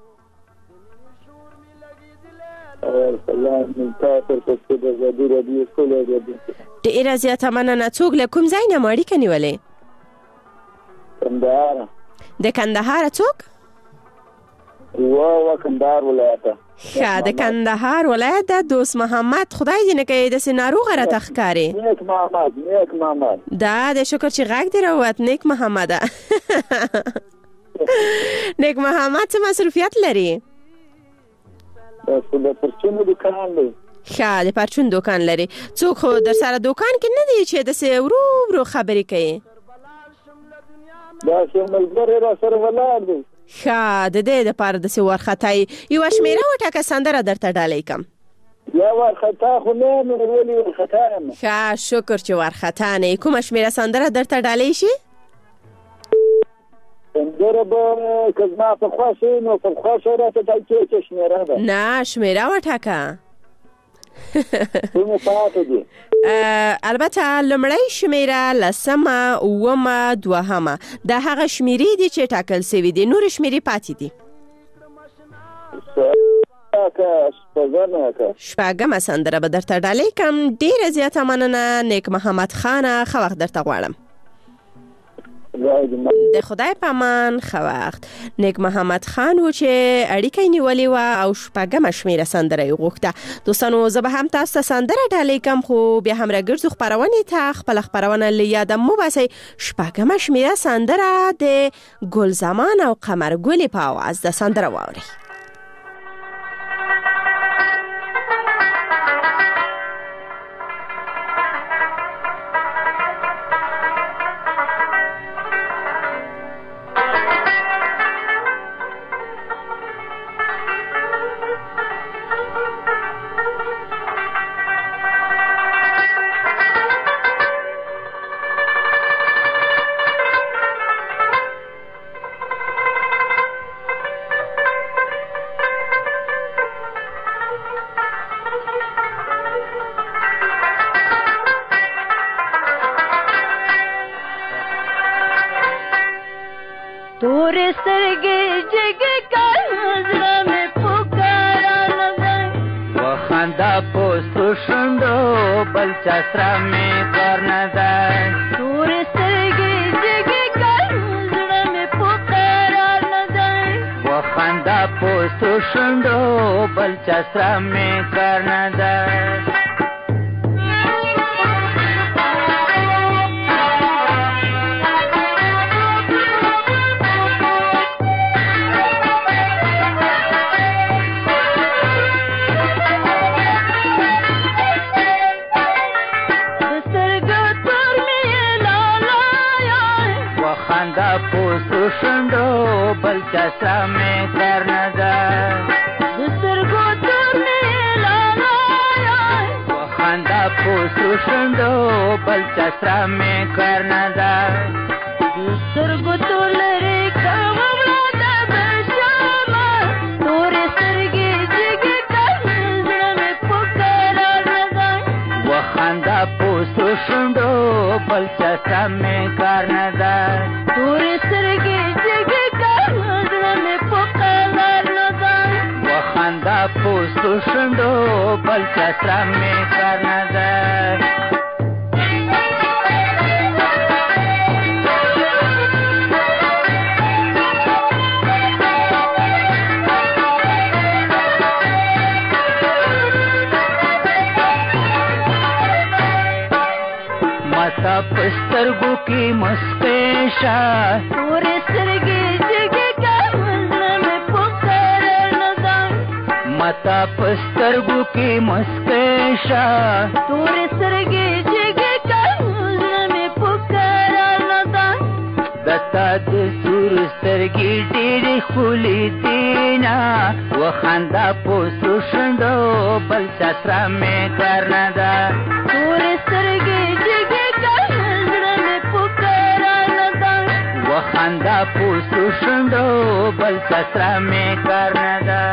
ډیره زیاته مننه. څوک له کوم ځای نه مو اړیکه نیولې؟
کندهار.
د کندهار څوک؟
وا کندهار ولایت.
ښه د کندهار ولایت د دوست محمد خدای دې نه کوي داسې ناروغه راته ښکاري.
نیک محمد نیک محمد
دا د شکر چې غږ دې راووت. نیک محمده نیک محمد څه مصروفیت لري؟
د پرچون دکان دی.
ښه د پرچون دکان لري. څوک خو در سره دکان کې نه دی چې داسې ورو ورو خبرې کوي؟
داسې ملګری را سره ولاړ دی.
ښه د دې دپاره داسې وارخطایي. یوه شمېره وټاکه سندره درته ډالۍ کړم.
یا وارخطا خو نه یم ولې وارخطا یم.
ښه شکر چې وارخطا نه یې. کومه شمېره سندره درته ډالۍ شي؟
سندره به که زما په خوښ وي نو په خوښه راته ټاکې چې شمېره ده.
نه شمېره وټاکه.
کومې پاتې دي؟
البته لومړی شمېره، لسمه، اوومه، دوهمه دا هغه شمېرې دي چې ټاکل سوي دي. نورې شمېرې پاتې دي. شپږمه سندره به درته ډالۍ کړم. ډېره زیاته مننه نیک محمد خانه. ښه وخت درته غواړم. د خدای په امان. ښه وخت. نیک محمد خان و چې اړیکه یې نیولې وه او شپږمه شمېره سندره یې غوښته. دوستانو زه به هم تاسو ته سندره ډالۍ کړم خو بیا هم راګرځو خپرونې ته. خپله خپرونه له یاده مه باسئ. شپږمه شمېره سندره د ګل زمان او قمر ګلې په اواز د سندره واورئ.
तोरे सरगे जगे कर नजरा में पुकारा नजर
वखंदा पोस्तो शुंडो बलचा सरा में कर नजर
तोरे सरगे जगे कर नजरा में पुकारा नजर
वखंदा पोस्तो शुंडो बलचा सरा में कर नजर وخندا پوسو شندو بل چا سره مې کار نه ده
د سترګو تور مې لالا
وخندا پوسو شندو بل چا سره مې کار نه ده
د سترګو تور لري کوم وړاندې بشما تورې سترګې جګې کړې زړه مې پکاره نه ده
وخندا پوسو شندو بل چا سره مې کار نه ده
تورې سترګې جګې کړې زړه مې پکاره نه ده
وخندا پوسو شندو بل چا سره مې کار نه ده متا پسترګو کې مسپېشا
تورې سترګې جګې کړې زړه مې پکاره نه ده
متا پسترګو کې مسپېشا
تورې سترګې جګې کړې زړه مې پکاره نه ده
دتا د سور سترګې ډېرې ښکلې دینا وخندا پوسو شندو بل چا سره مې کار نه ده
تورې سترګې جګې کړې زړه مې پکاره نه ده
وخندا پوسو شندو بل چا سره مې کار نه ده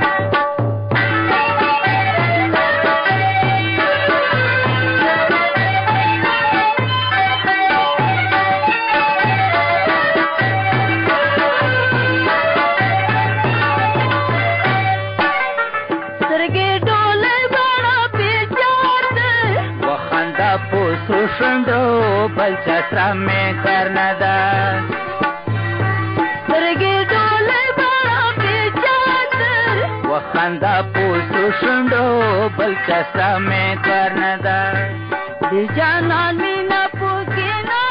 پوسو شندو بل چا سره مې کار نه ده
سترګې ډولۍ بڼه پیچاته
وخندا پوسو شندو بل چا سره مې کار نه ده
د جانان مینه پکې نه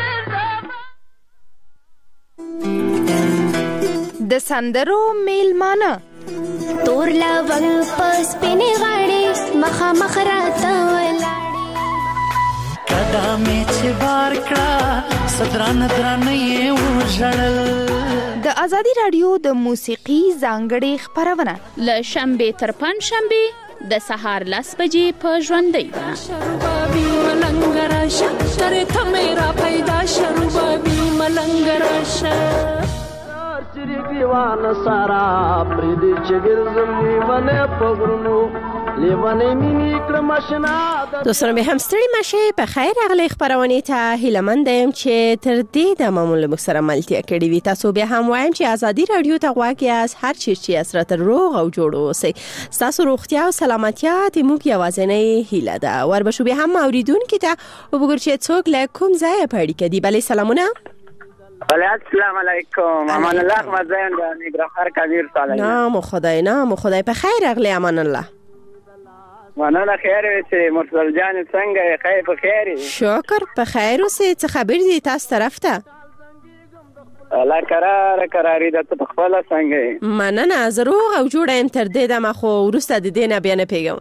ګرځم
د سندرو میلمانه
تور لونګ په سپینې غاړې مخامخ راته ولاړې
کدا مې چې بار کړه صدران درانه یې وژړل
د ازادي رادیو د موسیقي ځانګړې خپرونه
له شنبې تر پنجشنبې د سهار لس بجې په ژوندۍ بڼه
شربابي ملنګ راشه ترې ته مې را پیدا شربابي ملنګ راشه
چری دیوان سارا پردي چګر زمي باندې پغرونو لیوانې مینې کړم آشنا
دوستانو به هم ستړي مشه په خیر اغلی خبرونه ته هیلمند یم چې تر دې د معمول مکسره ملتیا کړی وي تاسو به هم وایم چې ازادي رادیو ته غواګي از هر چی چې اسره تر روغ او جوړ اوسئ تاسو روغتیا او سلامتیا ته موږ یوازینۍ هیله ده وربشو به هم اوریدونکو ته وګور چې څوک له کوم ځای پړی کدي بلې سلامونه
السلام علیکم امان الله مزین د نګرهار کبیر صالح
نام خدای نام خدای په خیر اغلی امان الله
مننه خیر اوسې مرسل جان څنګه خیر په خیر
شکر په خیر اوسې څه خبر دي تاسو طرف ته
الله قرار قراری د خپل څنګه
مننه زروغ او جوړم تر دې دمه خو ورسته د دینه بیا نه پیګم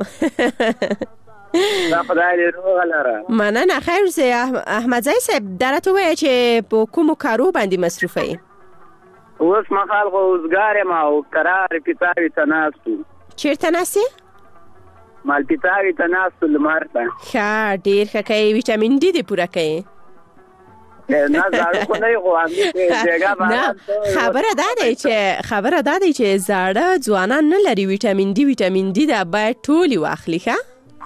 دا خدای دې روغ لره
مننه خیر اوسې احمد زای صاحب درته وای چې په کوم کارو باندې مصروف یې
اوس مخال خو وزګار ما او قرار پیتاوي تناسو
چیرته ناسي
مال پیتاوي تناسو لمرته
ښه ډیر ښه کوي ویټامین ډي دې پوره کوي
نه زړه خو نه خو همې ځای
خبره دا دی چې خبره دا دی چې زړه ځوانان نه لري ویټامین ډي ویټامین ډي دا باید ټول واخلي ښه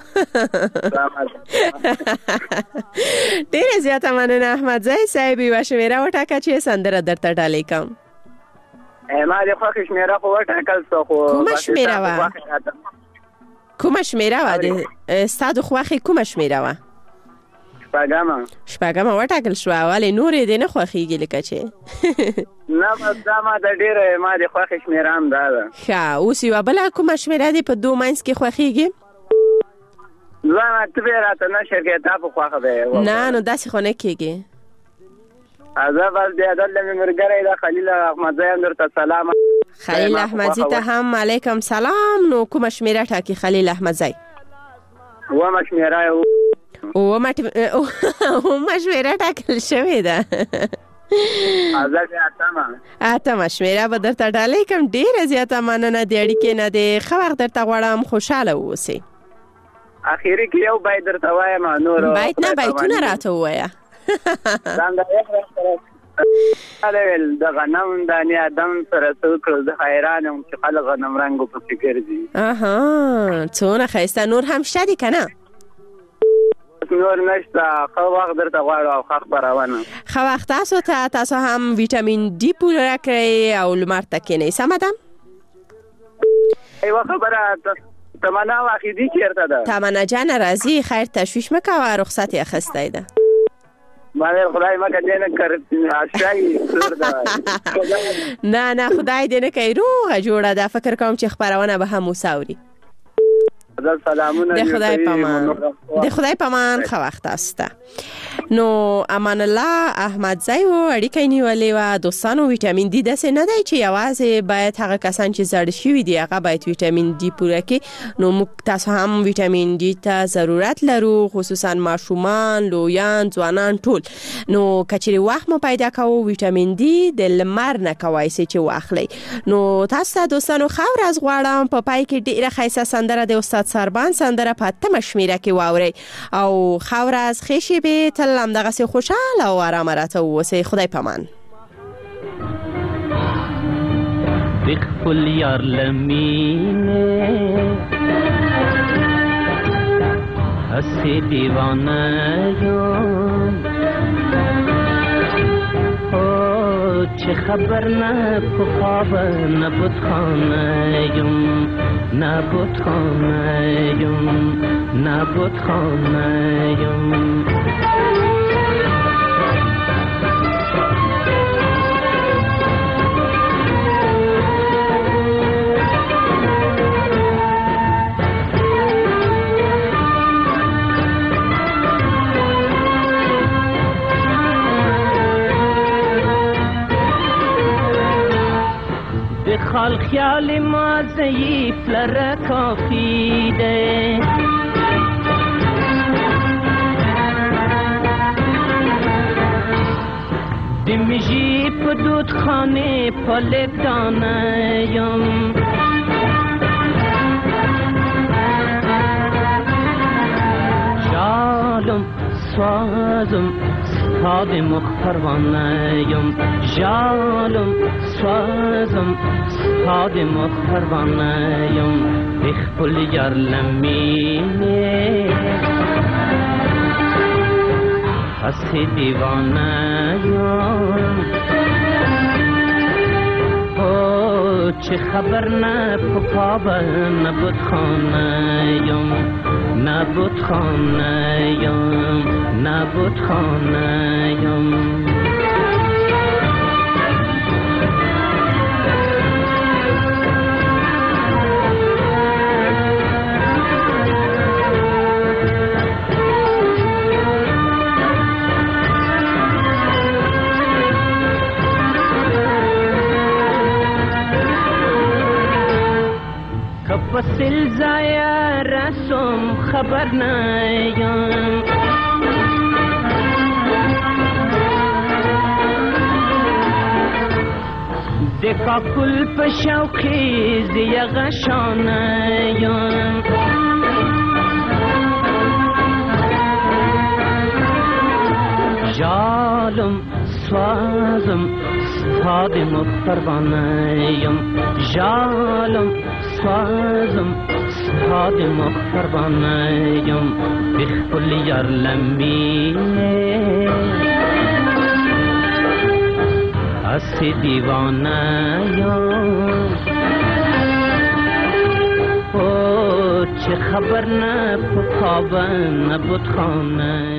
ډیره زیاته مننه احمد زای صاحب یو شمیره وټاکه چې سندره درته ډالې کوم
ما دې خو شمیره خو وټاکل څه خو
کومه شمیره وا کومه شمیره وا د استاد خوخي کومه شمیره وا
شپږمه
شپږمه وټاکل شو ولې نورې دې نه خوخيږي لکه چې
نه دا ما د ډیره ما دې خوخي شمیره هم دا ده
ښه اوس یو بل کومه شمیره دې په دوه ماینس کې خوخيږي
زما ته راته نه شرکت په خوخه ده
نه نو داسې خو نه کېږي
ازه بس دې عدل مې مرګره دا خلیل احمد زای درته سلام
خلیل احمد زی ته هم علیکم سلام نو کومه شمیره ټاکي خلیل احمد زای
و مشمیره
او مشمیره ټاکل شوې ده
ازه اتمه
اتمه شمیره به درته ډالۍ کوم. ډېره زیاته مننه د اړیکې نه دی. ښه وخت درته غواړم. خوشحاله اوسئ.
اخیری کې یو بیت درته وایم. نور
بیت نه بیتونه راته ووایه.
د غنم دانې ادم سره څه کړل زه حیران یم چې خلک غنم رنګو پسې ګرځي.
اها څونه ښایسته. نور هم شته دي که نه؟
نور نشته. ښه وخت درته غواړو او ښه خپرونه.
ښه وخت تاسو ته. تاسو هم ویټامین ډي پوره کړئ او لمر ته کښېنئ. سمه ده؟
یوه خبره تمنا واخیدي چېرته ده؟
تمنا جانه راځي. خیر تشویش مه کوه. رخصت یې اخیستی ده.
مانه خدای مکه دې نه کړ اشای سور ده.
نه نه خدای دې نه کوي. روغه جوړه ده. فکر کوم چې خپرونه به هم وساوري.
د
خدای پامان. د خدای پامان. ښه وخت است. نو امان الله احمدزی و اړیکې نیولې و. دوستانو ویټامین ډي داسې نه دی چې یوازې باید هغه کسان چې زړ شوي دي هغه باید ویټامین ډي پوره کړي. نو موږ تاسو هم ویټامین ډي ته ضرورت لرو، خصوصا ماشومان، لویان، ځوانان ټول. نو کچېرې وخت مو پیدا کوو ویټامین ډي د لمر نه کوای شي چې واخلئ. نو تاسو ته دوستانو ښه ورځ غواړم. په پای کې ډېره ښایسته سندره د استاد سربان سندره په اتمه شمېره کې واورئ او ښه ورځ ښې شېبې تل همدغسې خوشحاله او ارامه راته واوسئ. خدای پامان.
د خپل یار له مینې هسې دیوانه یم چې خبر نه په خواب نه بتخانه یم نه بتخانه یم نه بتخانه یم. خال خیال ما ضعیف لره کافی ده دمیجی په دود خانه پالک دانه یم جالم سوازم ستاد مخ پروانه یم جالم سوازم ستاد مخ پروانه یم بخپل یار لمینه هستی دیوانه یم او چه خبر نه پاپا نبود خانه یم نبود خانه یم نبود خانه یم. وسیل زایا رسم خبر نیم دکا کل په شوقی زی غشانیم جالم سوازم ستاد مخ پروانیم جالم سوازم ستاد مخ پروانیم بخپل یار لمینه هستی دیوانه یم او چه خبر نه پا خواب نبود خانه